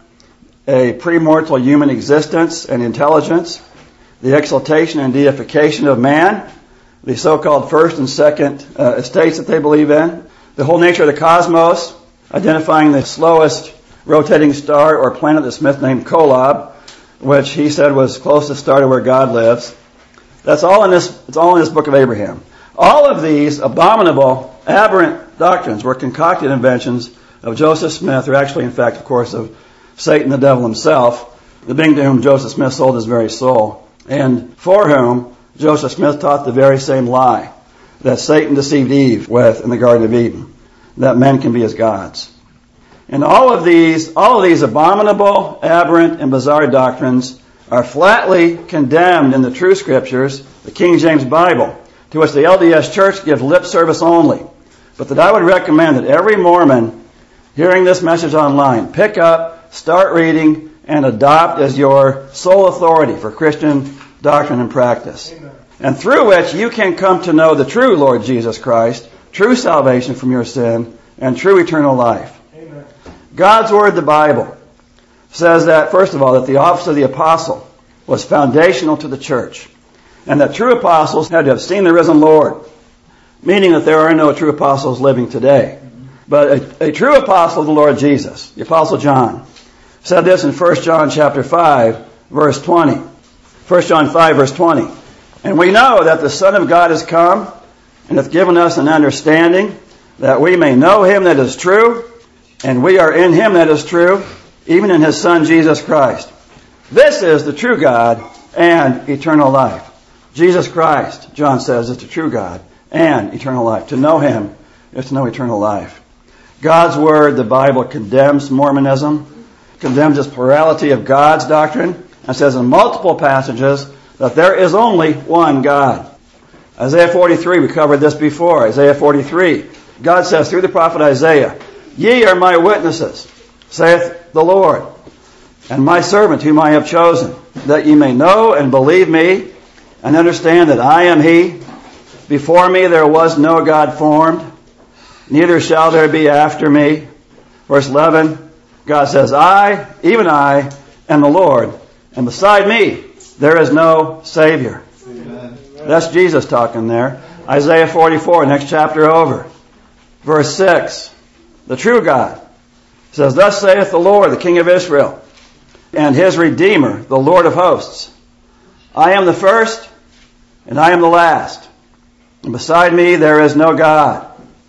a premortal human existence and intelligence, the exaltation and deification of man, the so-called first and second uh, estates that they believe in, the whole nature of the cosmos, identifying the slowest rotating star or planet that Smith named Kolob, which he said was closest star to where God lives. That's all in this, it's all in this book of Abraham. All of these abominable, aberrant doctrines were concocted inventions of Joseph Smith, or actually, in fact, of course, of Satan, the devil himself, the being to whom Joseph Smith sold his very soul, and for whom Joseph Smith taught the very same lie that Satan deceived Eve with in the Garden of Eden, that men can be as gods. And all of these, all of these abominable, aberrant, and bizarre doctrines are flatly condemned in the true scriptures, the King James Bible, to which the L D S Church gives lip service only. But that I would recommend that every Mormon hearing this message online pick up, start reading, and adopt as your sole authority for Christian doctrine and practice. Amen. And through which you can come to know the true Lord Jesus Christ, true salvation from your sin, and true eternal life. Amen. God's Word, the Bible, says that, first of all, that the office of the apostle was foundational to the church, and that true apostles had to have seen the risen Lord, meaning that there are no true apostles living today. But a, a true apostle of the Lord Jesus, the Apostle John, said this in First John chapter five, verse twenty. First John five, verse twenty. And we know that the Son of God has come and hath given us an understanding that we may know him that is true, and we are in him that is true, even in his Son Jesus Christ. This is the true God and eternal life. Jesus Christ, John says, is the true God and eternal life. To know him is to know eternal life. God's Word, the Bible, condemns Mormonism, condemns this plurality of God's doctrine, and says in multiple passages that there is only one God. Isaiah forty-three, we covered this before. Isaiah forty-three, God says through the prophet Isaiah, Ye are my witnesses, saith the Lord, and my servant whom I have chosen, that ye may know and believe me, and understand that I am he. Before me there was no God formed, neither shall there be after me. Verse eleven, God says, I, even I, am the Lord, and beside me there is no Savior. Amen. That's Jesus talking there. Isaiah forty-four, next chapter over. Verse six, the true God says, Thus saith the Lord, the King of Israel, and his Redeemer, the Lord of hosts. I am the first, and I am the last. And beside me there is no God.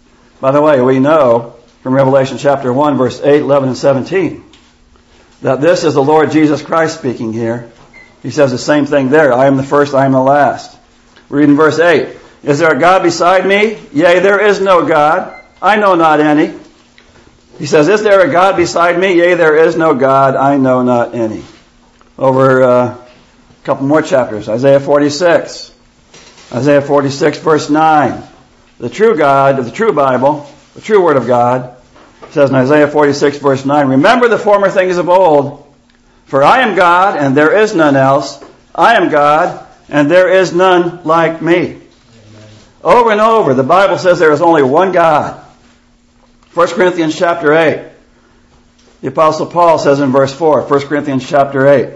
By the way, we know from Revelation chapter one, verse eight, eleven, and seventeen, that this is the Lord Jesus Christ speaking here. He says the same thing there. I am the first, I am the last. Read in verse eight. Is there a God beside me? Yea, there is no God. I know not any. He says, Is there a God beside me? Yea, there is no God. I know not any. Over uh, a couple more chapters. Isaiah forty-six. Isaiah forty-six, verse nine. The true God of the true Bible, the true Word of God, says in Isaiah forty-six, verse nine, Remember the former things of old, for I am God, and there is none else. I am God, and there is none like me. Amen. Over and over, the Bible says there is only one God. First Corinthians chapter eight. The Apostle Paul says in verse four, First Corinthians chapter eight.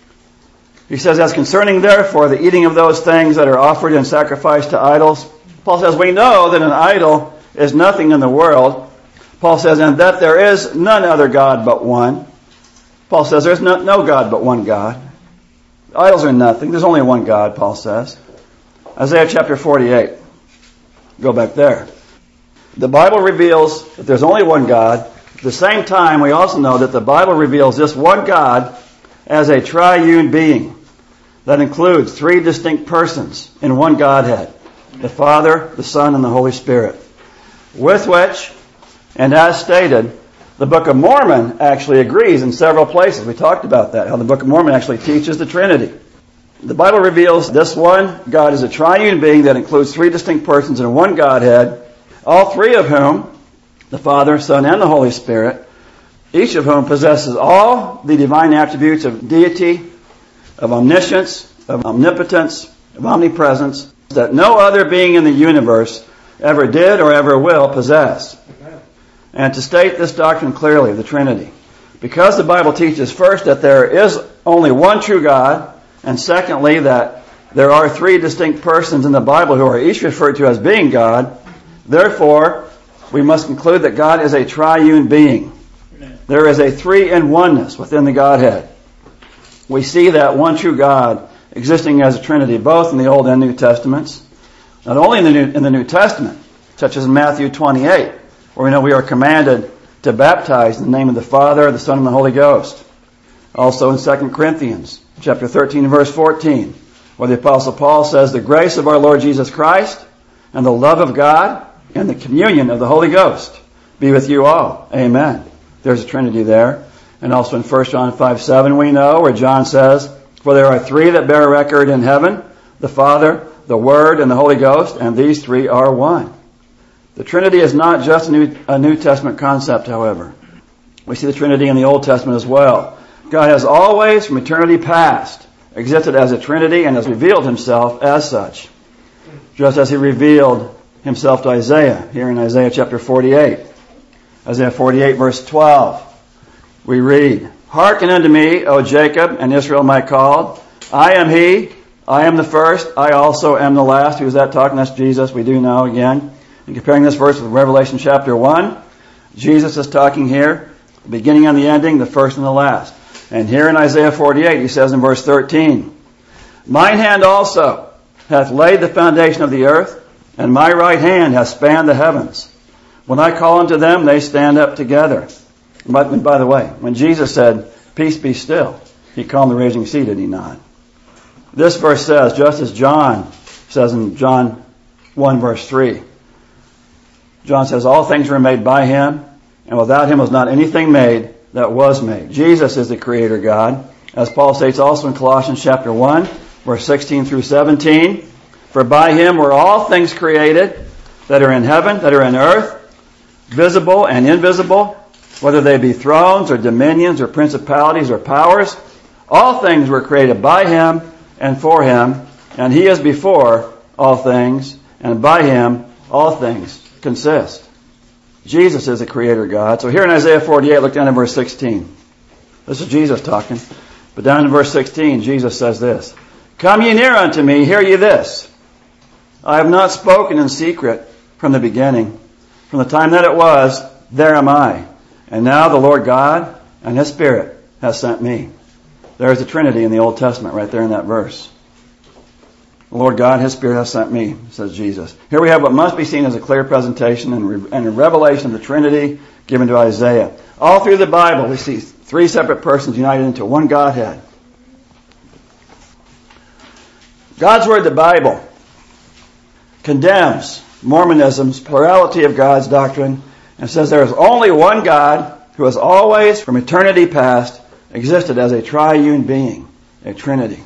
He says, As concerning therefore the eating of those things that are offered in sacrifice to idols, Paul says, we know that an idol is nothing in the world. Paul says, and that there is none other God but one. Paul says, there's no, no God but one God. Idols are nothing. There's only one God, Paul says. Isaiah chapter forty-eight. Go back there. The Bible reveals that there's only one God. At the same time, we also know that the Bible reveals this one God as a triune being that includes three distinct persons in one Godhead. The Father, the Son, and the Holy Spirit. With which, and as stated, the Book of Mormon actually agrees in several places. We talked about that, how the Book of Mormon actually teaches the Trinity. The Bible reveals this one God is a triune being that includes three distinct persons in one Godhead, all three of whom, the Father, Son, and the Holy Spirit, each of whom possesses all the divine attributes of deity, of omniscience, of omnipotence, of omnipresence, that no other being in the universe ever did or ever will possess. And to state this doctrine clearly of the Trinity, because the Bible teaches first that there is only one true God, and secondly that there are three distinct persons in the Bible who are each referred to as being God, therefore we must conclude that God is a triune being. Amen. There is a three-in-oneness within the Godhead. We see that one true God existing as a Trinity both in the Old and New Testaments. Not only in the New, in the New Testament, such as in Matthew twenty-eight, where we know we are commanded to baptize in the name of the Father, the Son, and the Holy Ghost. Also in Second Corinthians chapter thirteen, verse fourteen, where the Apostle Paul says, the grace of our Lord Jesus Christ and the love of God and the communion of the Holy Ghost be with you all. Amen. There's a Trinity there. And also in First John five seven we know where John says, for there are three that bear record in heaven, the Father, the Word, and the Holy Ghost, and these three are one. The Trinity is not just a New, a New Testament concept, however. We see the Trinity in the Old Testament as well. God has always, from eternity past, existed as a Trinity and has revealed himself as such. Just as he revealed himself to Isaiah, here in Isaiah chapter forty-eight. Isaiah forty-eight, verse twelve. We read, hearken unto me, O Jacob, and Israel my called. I am he, I am the first, I also am the last. Who is that talking? That's Jesus, we do know again. And comparing this verse with Revelation chapter one, Jesus is talking here, the beginning and the ending, the first and the last. And here in Isaiah forty-eight, he says in verse thirteen, mine hand also hath laid the foundation of the earth, and my right hand hath spanned the heavens. When I call unto them, they stand up together. But by the way, when Jesus said, peace be still, he calmed the raging sea, did he not? This verse says, just as John says in John one verse three, John says, all things were made by him, and without him was not anything made that was made. Jesus is the Creator God. As Paul states also in Colossians chapter one, verse sixteen through seventeen, for by him were all things created that are in heaven, that are in earth, visible and invisible, whether they be thrones or dominions or principalities or powers. All things were created by him and for him, and he is before all things, and by him all things consist. Jesus is the Creator God. So here in Isaiah forty-eight, look down at verse sixteen. This is Jesus talking. But down in verse sixteen, Jesus says this, come ye near unto me, hear ye this. I have not spoken in secret from the beginning. From the time that it was, there am I. And now the Lord God and his Spirit has sent me. There is the Trinity in the Old Testament right there in that verse. The Lord God, his Spirit has sent me, says Jesus. Here we have what must be seen as a clear presentation and, re- and a revelation of the Trinity given to Isaiah. All through the Bible, we see three separate persons united into one Godhead. God's Word, the Bible, condemns Mormonism's plurality of God's doctrine and says there is only one God who has always, from eternity past, existed as a triune being, a Trinity.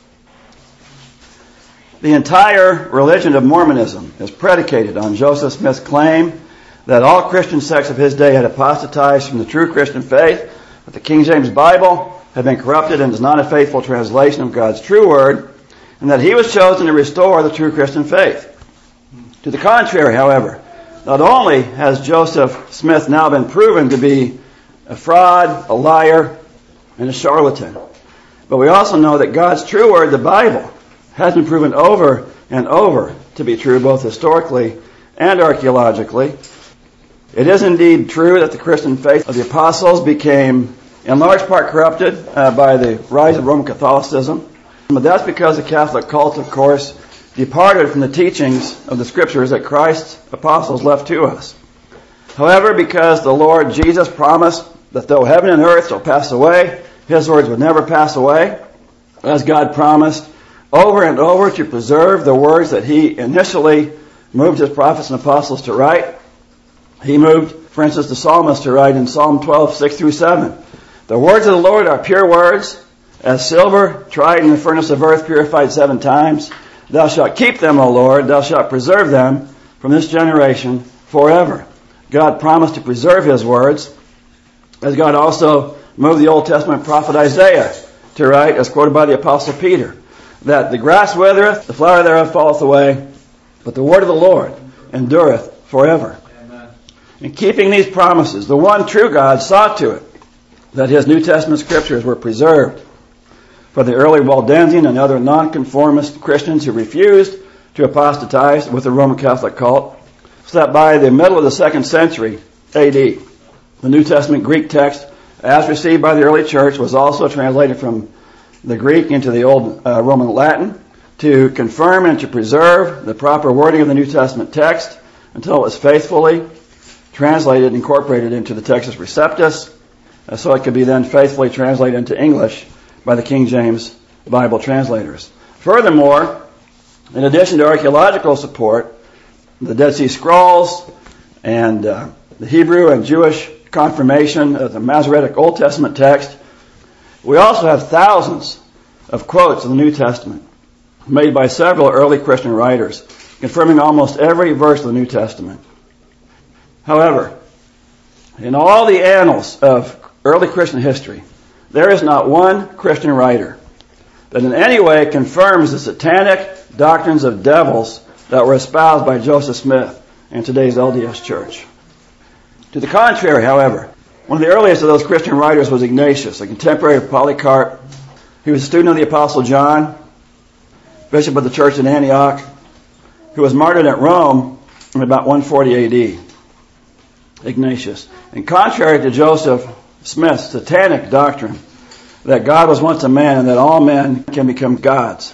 The entire religion of Mormonism is predicated on Joseph Smith's claim that all Christian sects of his day had apostatized from the true Christian faith, that the King James Bible had been corrupted and is not a faithful translation of God's true word, and that he was chosen to restore the true Christian faith. To the contrary, however, not only has Joseph Smith now been proven to be a fraud, a liar, and a charlatan, but we also know that God's true word, the Bible, has been proven over and over to be true, both historically and archaeologically. It is indeed true that the Christian faith of the apostles became in large part corrupted uh, by the rise of Roman Catholicism. But that's because the Catholic cult, of course, departed from the teachings of the Scriptures that Christ's apostles left to us. However, because the Lord Jesus promised that though heaven and earth shall pass away, his words would never pass away, as God promised over and over to preserve the words that he initially moved his prophets and apostles to write. He moved, for instance, the psalmist to write in Psalm twelve, six through seven. The words of the Lord are pure words, as silver tried in the furnace of earth, purified seven times. Thou shalt keep them, O Lord, thou shalt preserve them from this generation forever. God promised to preserve his words, as God also moved the Old Testament prophet Isaiah to write, as quoted by the Apostle Peter. that the grass withereth, the flower thereof falleth away, but the word of the Lord endureth forever. Amen. In keeping these promises, the one true God saw to it that his New Testament scriptures were preserved for the early Waldensian and other nonconformist Christians who refused to apostatize with the Roman Catholic cult, so that by the middle of the second century A D, the New Testament Greek text, as received by the early church, was also translated from the Greek into the Old uh, Roman Latin to confirm and to preserve the proper wording of the New Testament text until it was faithfully translated and incorporated into the Textus Receptus, uh, so it could be then faithfully translated into English by the King James Bible translators. Furthermore, in addition to archaeological support, the Dead Sea Scrolls and uh, the Hebrew and Jewish confirmation of the Masoretic Old Testament text, we also have thousands of quotes of the New Testament made by several early Christian writers, confirming almost every verse of the New Testament. However, in all the annals of early Christian history, there is not one Christian writer that in any way confirms the satanic doctrines of devils that were espoused by Joseph Smith and today's L D S Church. To the contrary, however, one of the earliest of those Christian writers was Ignatius, a contemporary of Polycarp. He was a student of the Apostle John, bishop of the church in Antioch, who was martyred at Rome in about one forty A D. Ignatius. And contrary to Joseph Smith's satanic doctrine that God was once a man and that all men can become gods,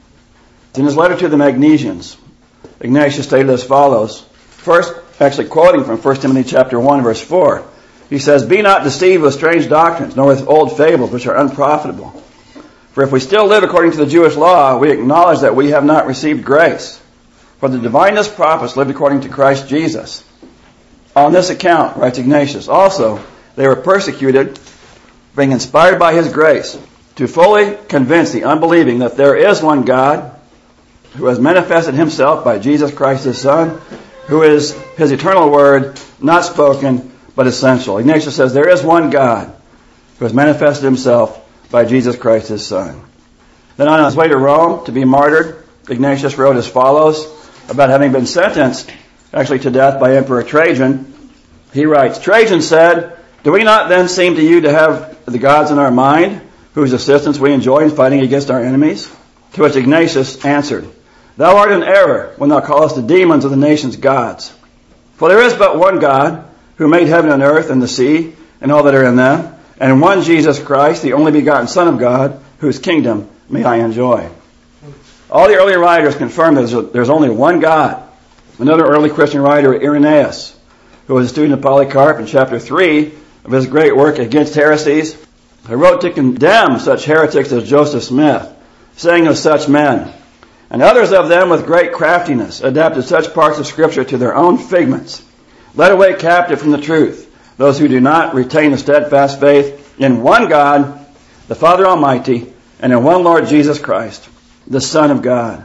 in his letter to the Magnesians, Ignatius stated as follows, first actually quoting from First Timothy chapter one, verse four. He says, "Be not deceived with strange doctrines, nor with old fables, which are unprofitable. For if we still live according to the Jewish law, we acknowledge that we have not received grace. For the divinest prophets lived according to Christ Jesus. On this account," writes Ignatius, "also they were persecuted, being inspired by his grace, to fully convince the unbelieving that there is one God, who has manifested himself by Jesus Christ his Son, who is his eternal word, not spoken, but essential." Ignatius says there is one God who has manifested himself by Jesus Christ his Son. Then on his way to Rome to be martyred, Ignatius wrote as follows about having been sentenced actually to death by Emperor Trajan. He writes, "Trajan said, 'Do we not then seem to you to have the gods in our mind, whose assistance we enjoy in fighting against our enemies?' To which Ignatius answered, 'Thou art in error when thou callest the demons of the nations gods. For there is but one God, who made heaven and earth and the sea and all that are in them, and one Jesus Christ, the only begotten Son of God, whose kingdom may I enjoy.'" All the early writers confirm that there's only one God. Another early Christian writer, Irenaeus, who was a student of Polycarp in chapter three of his great work Against Heresies, he wrote to condemn such heretics as Joseph Smith, saying of such men, "And others of them with great craftiness adapted such parts of Scripture to their own figments, led away captive from the truth those who do not retain a steadfast faith in one God, the Father Almighty, and in one Lord Jesus Christ, the Son of God."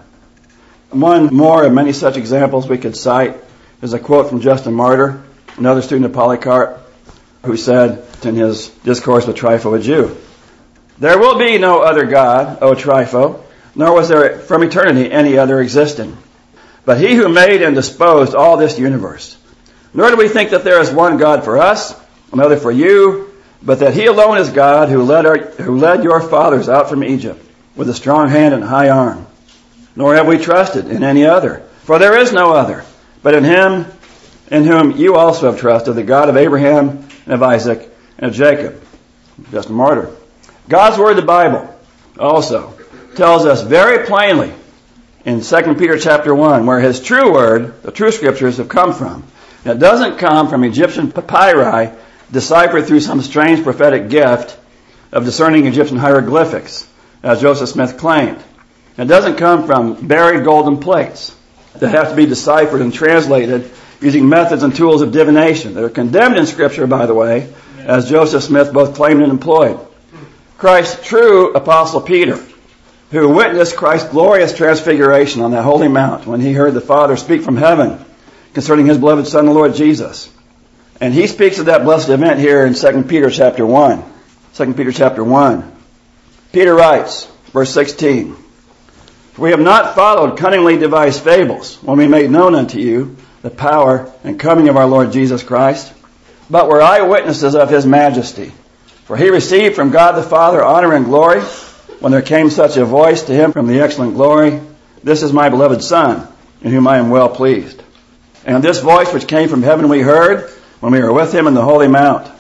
One more of many such examples we could cite is a quote from Justin Martyr, another student of Polycarp, who said in his discourse with Trypho, a Jew, "There will be no other God, O Trypho, nor was there from eternity any other existing, but he who made and disposed all this universe. Nor do we think that there is one God for us, another for you, but that he alone is God who led our, who led your fathers out from Egypt with a strong hand and high arm. Nor have we trusted in any other, for there is no other, but in him in whom you also have trusted, the God of Abraham and of Isaac and of Jacob." Justin Martyr. God's Word, the Bible, also tells us very plainly in Second Peter chapter one, where his true word, the true scriptures, have come from. And it doesn't come from Egyptian papyri deciphered through some strange prophetic gift of discerning Egyptian hieroglyphics, as Joseph Smith claimed. It doesn't come from buried golden plates that have to be deciphered and translated using methods and tools of divination that are condemned in Scripture, by the way, as Joseph Smith both claimed and employed. Christ's true apostle Peter, who witnessed Christ's glorious transfiguration on that holy mount when he heard the Father speak from heaven concerning his beloved Son, the Lord Jesus. And he speaks of that blessed event here in Second Peter chapter one. Second Peter chapter one. Peter writes, verse sixteen, For we have not followed cunningly devised fables when we made known unto you the power and coming of our Lord Jesus Christ, but were eyewitnesses of his majesty. For he received from God the Father honor and glory when there came such a voice to him from the excellent glory, This is my beloved Son, in whom I am well pleased. And this voice which came from heaven we heard when we were with him in the holy mount.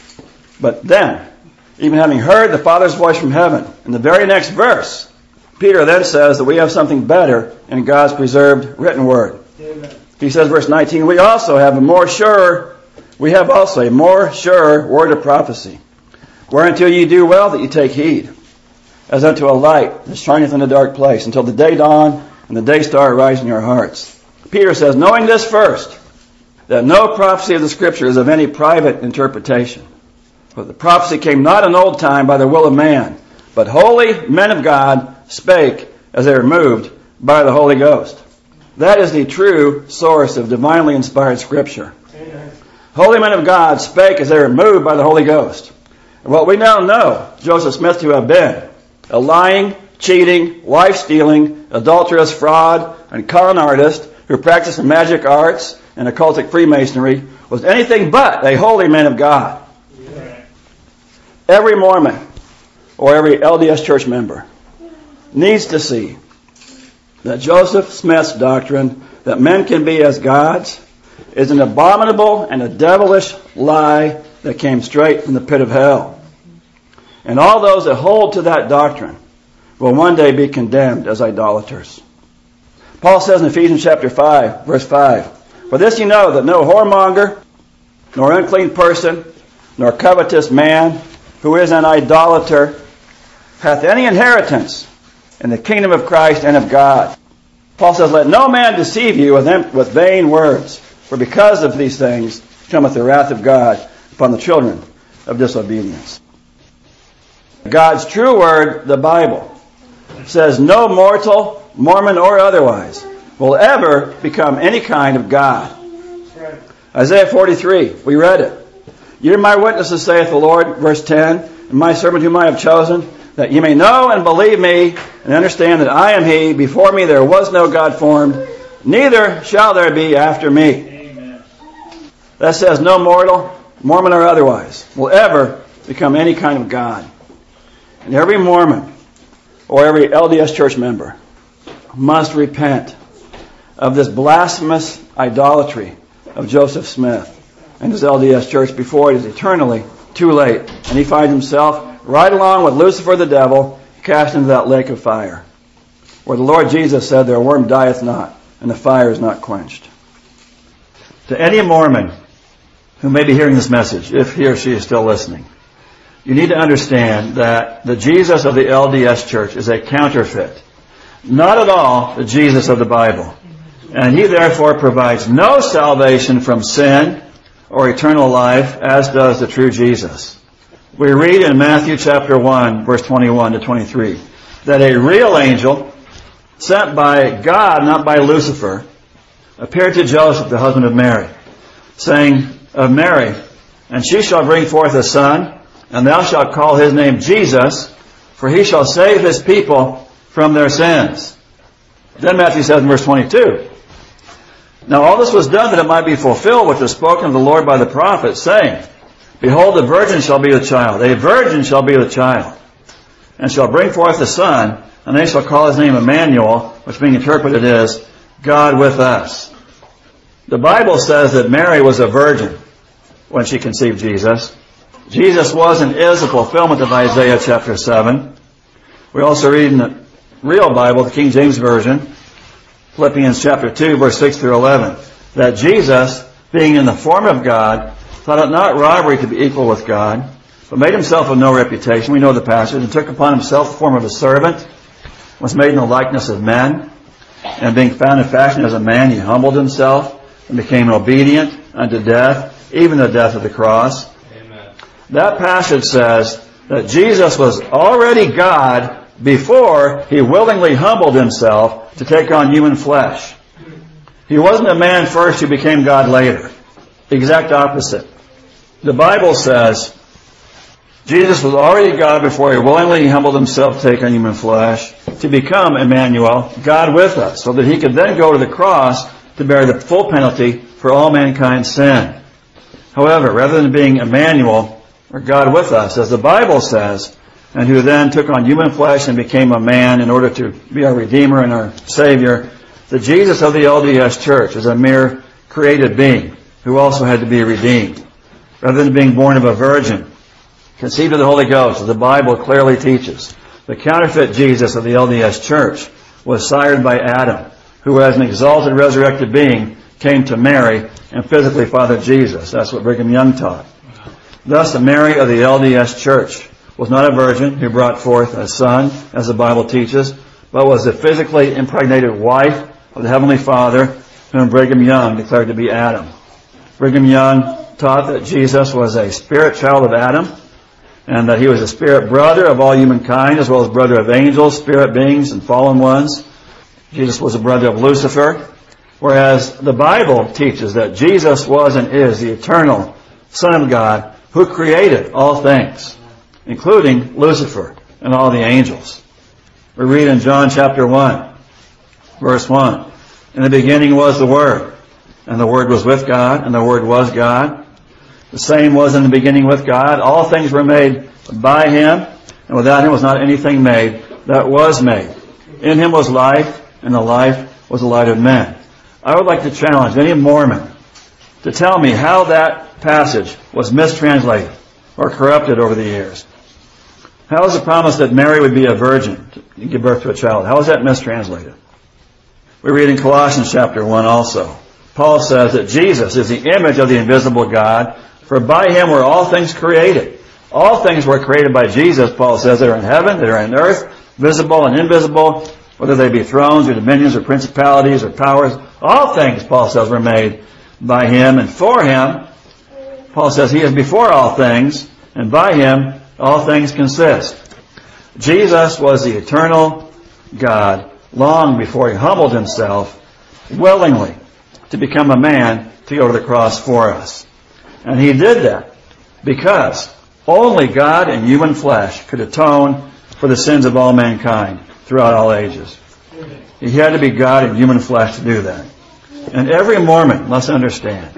But then, even having heard the Father's voice from heaven, in the very next verse, Peter then says that we have something better in God's preserved written word. Amen. He says, verse nineteen, we also have a more sure, we have also a more sure word of prophecy, whereunto ye do well that ye take heed, as unto a light that shineth in a dark place, until the day dawn and the day star arise in your hearts. Peter says, knowing this first, that no prophecy of the Scripture is of any private interpretation. For the prophecy came not in old time by the will of man, but holy men of God spake as they were moved by the Holy Ghost. That is the true source of divinely inspired Scripture. Amen. Holy men of God spake as they were moved by the Holy Ghost. And what we now know Joseph Smith to have been, a lying, cheating, wife-stealing, adulterous, fraud, and con artist who practiced the magic arts and occultic Freemasonry, was anything but a holy man of God. Yeah. Every Mormon or every L D S church member needs to see that Joseph Smith's doctrine that men can be as gods is an abominable and a devilish lie that came straight from the pit of hell. And all those that hold to that doctrine will one day be condemned as idolaters. Paul says in Ephesians chapter five, verse five, For this you know that no whoremonger, nor unclean person, nor covetous man, who is an idolater, hath any inheritance in the kingdom of Christ and of God. Paul says, Let no man deceive you with, them, with vain words, for because of these things cometh the wrath of God upon the children of disobedience. God's true word, the Bible, says no mortal, Mormon or otherwise, will ever become any kind of God. Right. Isaiah forty-three, we read it. Ye are my witnesses, saith the Lord, verse ten, and my servant whom I have chosen, that ye may know and believe me, and understand that I am he. Before me there was no God formed, neither shall there be after me. Amen. That says no mortal, Mormon or otherwise, will ever become any kind of God. And every Mormon or every L D S church member must repent of this blasphemous idolatry of Joseph Smith and his L D S church before it is eternally too late. And he finds himself right along with Lucifer the devil cast into that lake of fire, where the Lord Jesus said, Their worm dieth not, and the fire is not quenched. To any Mormon who may be hearing this message, if he or she is still listening, you need to understand that the Jesus of the L D S church is a counterfeit. Not at all the Jesus of the Bible. And he therefore provides no salvation from sin or eternal life, as does the true Jesus. We read in Matthew chapter one, verse twenty-one to twenty-three, that a real angel, sent by God, not by Lucifer, appeared to Joseph, the husband of Mary, saying of Mary, And she shall bring forth a son, and thou shalt call his name Jesus, for he shall save his people from their sins. Then Matthew says in verse twenty-two, Now all this was done that it might be fulfilled which was spoken of the Lord by the prophet, saying, Behold, the virgin shall be the child, a virgin shall be the child, and shall bring forth a son, and they shall call his name Emmanuel, which being interpreted is, God with us. The Bible says that Mary was a virgin when she conceived Jesus. Jesus was and is a fulfillment of Isaiah chapter seven. We also read in the real Bible, the King James Version, Philippians chapter two, verse six through eleven, that Jesus, being in the form of God, thought it not robbery to be equal with God, but made himself of no reputation. We know the passage. And took upon himself the form of a servant, was made in the likeness of men, and being found in fashion as a man, he humbled himself and became obedient unto death, even the death of the cross. Amen. That passage says that Jesus was already God before he willingly humbled himself to take on human flesh. He wasn't a man first who became God later. The exact opposite. The Bible says Jesus was already God before he willingly humbled himself to take on human flesh, to become Emmanuel, God with us, so that he could then go to the cross to bear the full penalty for all mankind's sin. However, rather than being Emmanuel, or God with us, as the Bible says, and who then took on human flesh and became a man in order to be our Redeemer and our Savior, the Jesus of the L D S Church is a mere created being who also had to be redeemed. Rather than being born of a virgin, conceived of the Holy Ghost, as the Bible clearly teaches, the counterfeit Jesus of the L D S Church was sired by Adam, who as an exalted resurrected being came to Mary and physically fathered Jesus. That's what Brigham Young taught. Thus, the Mary of the L D S Church was not a virgin who brought forth a son, as the Bible teaches, but was the physically impregnated wife of the Heavenly Father, whom Brigham Young declared to be Adam. Brigham Young taught that Jesus was a spirit child of Adam, and that he was a spirit brother of all humankind, as well as brother of angels, spirit beings, and fallen ones. Jesus was a brother of Lucifer, whereas the Bible teaches that Jesus was and is the eternal Son of God who created all things, including Lucifer and all the angels. We read in John chapter one, verse one, "In the beginning was the Word, and the Word was with God, and the Word was God. The same was in the beginning with God. All things were made by Him, and without Him was not anything made that was made. In Him was life, and the life was the light of men." I would like to challenge any Mormon to tell me how that passage was mistranslated or corrupted over the years. How is the promise that Mary would be a virgin to give birth to a child? How is that mistranslated? We read in Colossians chapter one also. Paul says that Jesus is the image of the invisible God, for by Him were all things created. All things were created by Jesus, Paul says, that are in heaven, that are in earth, visible and invisible, whether they be thrones or dominions or principalities or powers. All things, Paul says, were made by Him and for Him. Paul says He is before all things, and by Him all things consist. Jesus was the eternal God long before He humbled Himself willingly to become a man to go to the cross for us. And He did that because only God in human flesh could atone for the sins of all mankind throughout all ages. He had to be God in human flesh to do that. And every Mormon must understand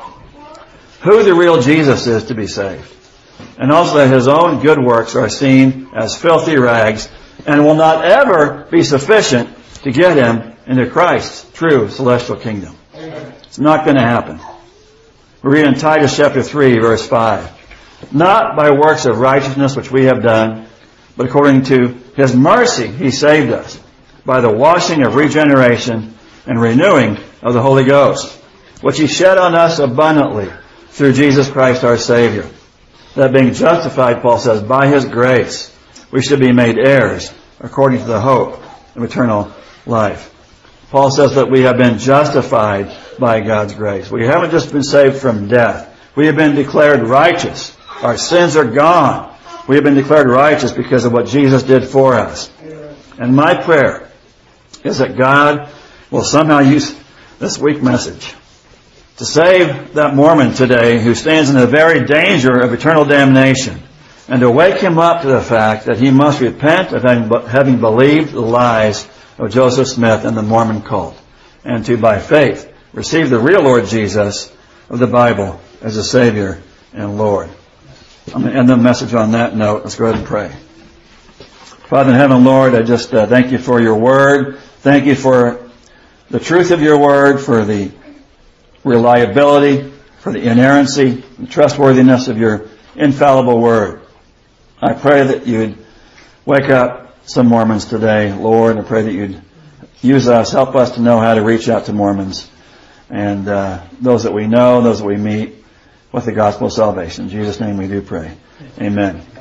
who the real Jesus is to be saved. And also that his own good works are seen as filthy rags and will not ever be sufficient to get him into Christ's true celestial kingdom. It's not going to happen. We read in Titus chapter three, verse five. "Not by works of righteousness which we have done, but according to His mercy He saved us, by the washing of regeneration and renewing of the Holy Ghost, which He shed on us abundantly through Jesus Christ our Savior. That being justified," Paul says, "by His grace, we should be made heirs according to the hope of eternal life." Paul says that we have been justified by God's grace. We haven't just been saved from death. We have been declared righteous. Our sins are gone. We have been declared righteous because of what Jesus did for us. And my prayer is that God will somehow use this weak message to save that Mormon today who stands in the very danger of eternal damnation, and to wake him up to the fact that he must repent of having believed the lies of Joseph Smith and the Mormon cult, and to, by faith, receive the real Lord Jesus of the Bible as a Savior and Lord. I'm going to end the message on that note. Let's go ahead and pray. Father in heaven, Lord, I just uh, thank You for Your Word. Thank You for the truth of Your Word, for the reliability, for the inerrancy, the trustworthiness of Your infallible Word. I pray that You'd wake up some Mormons today, Lord. I pray that You'd use us, help us to know how to reach out to Mormons and uh, those that we know, those that we meet, with the gospel of salvation. In Jesus' name we do pray. Amen.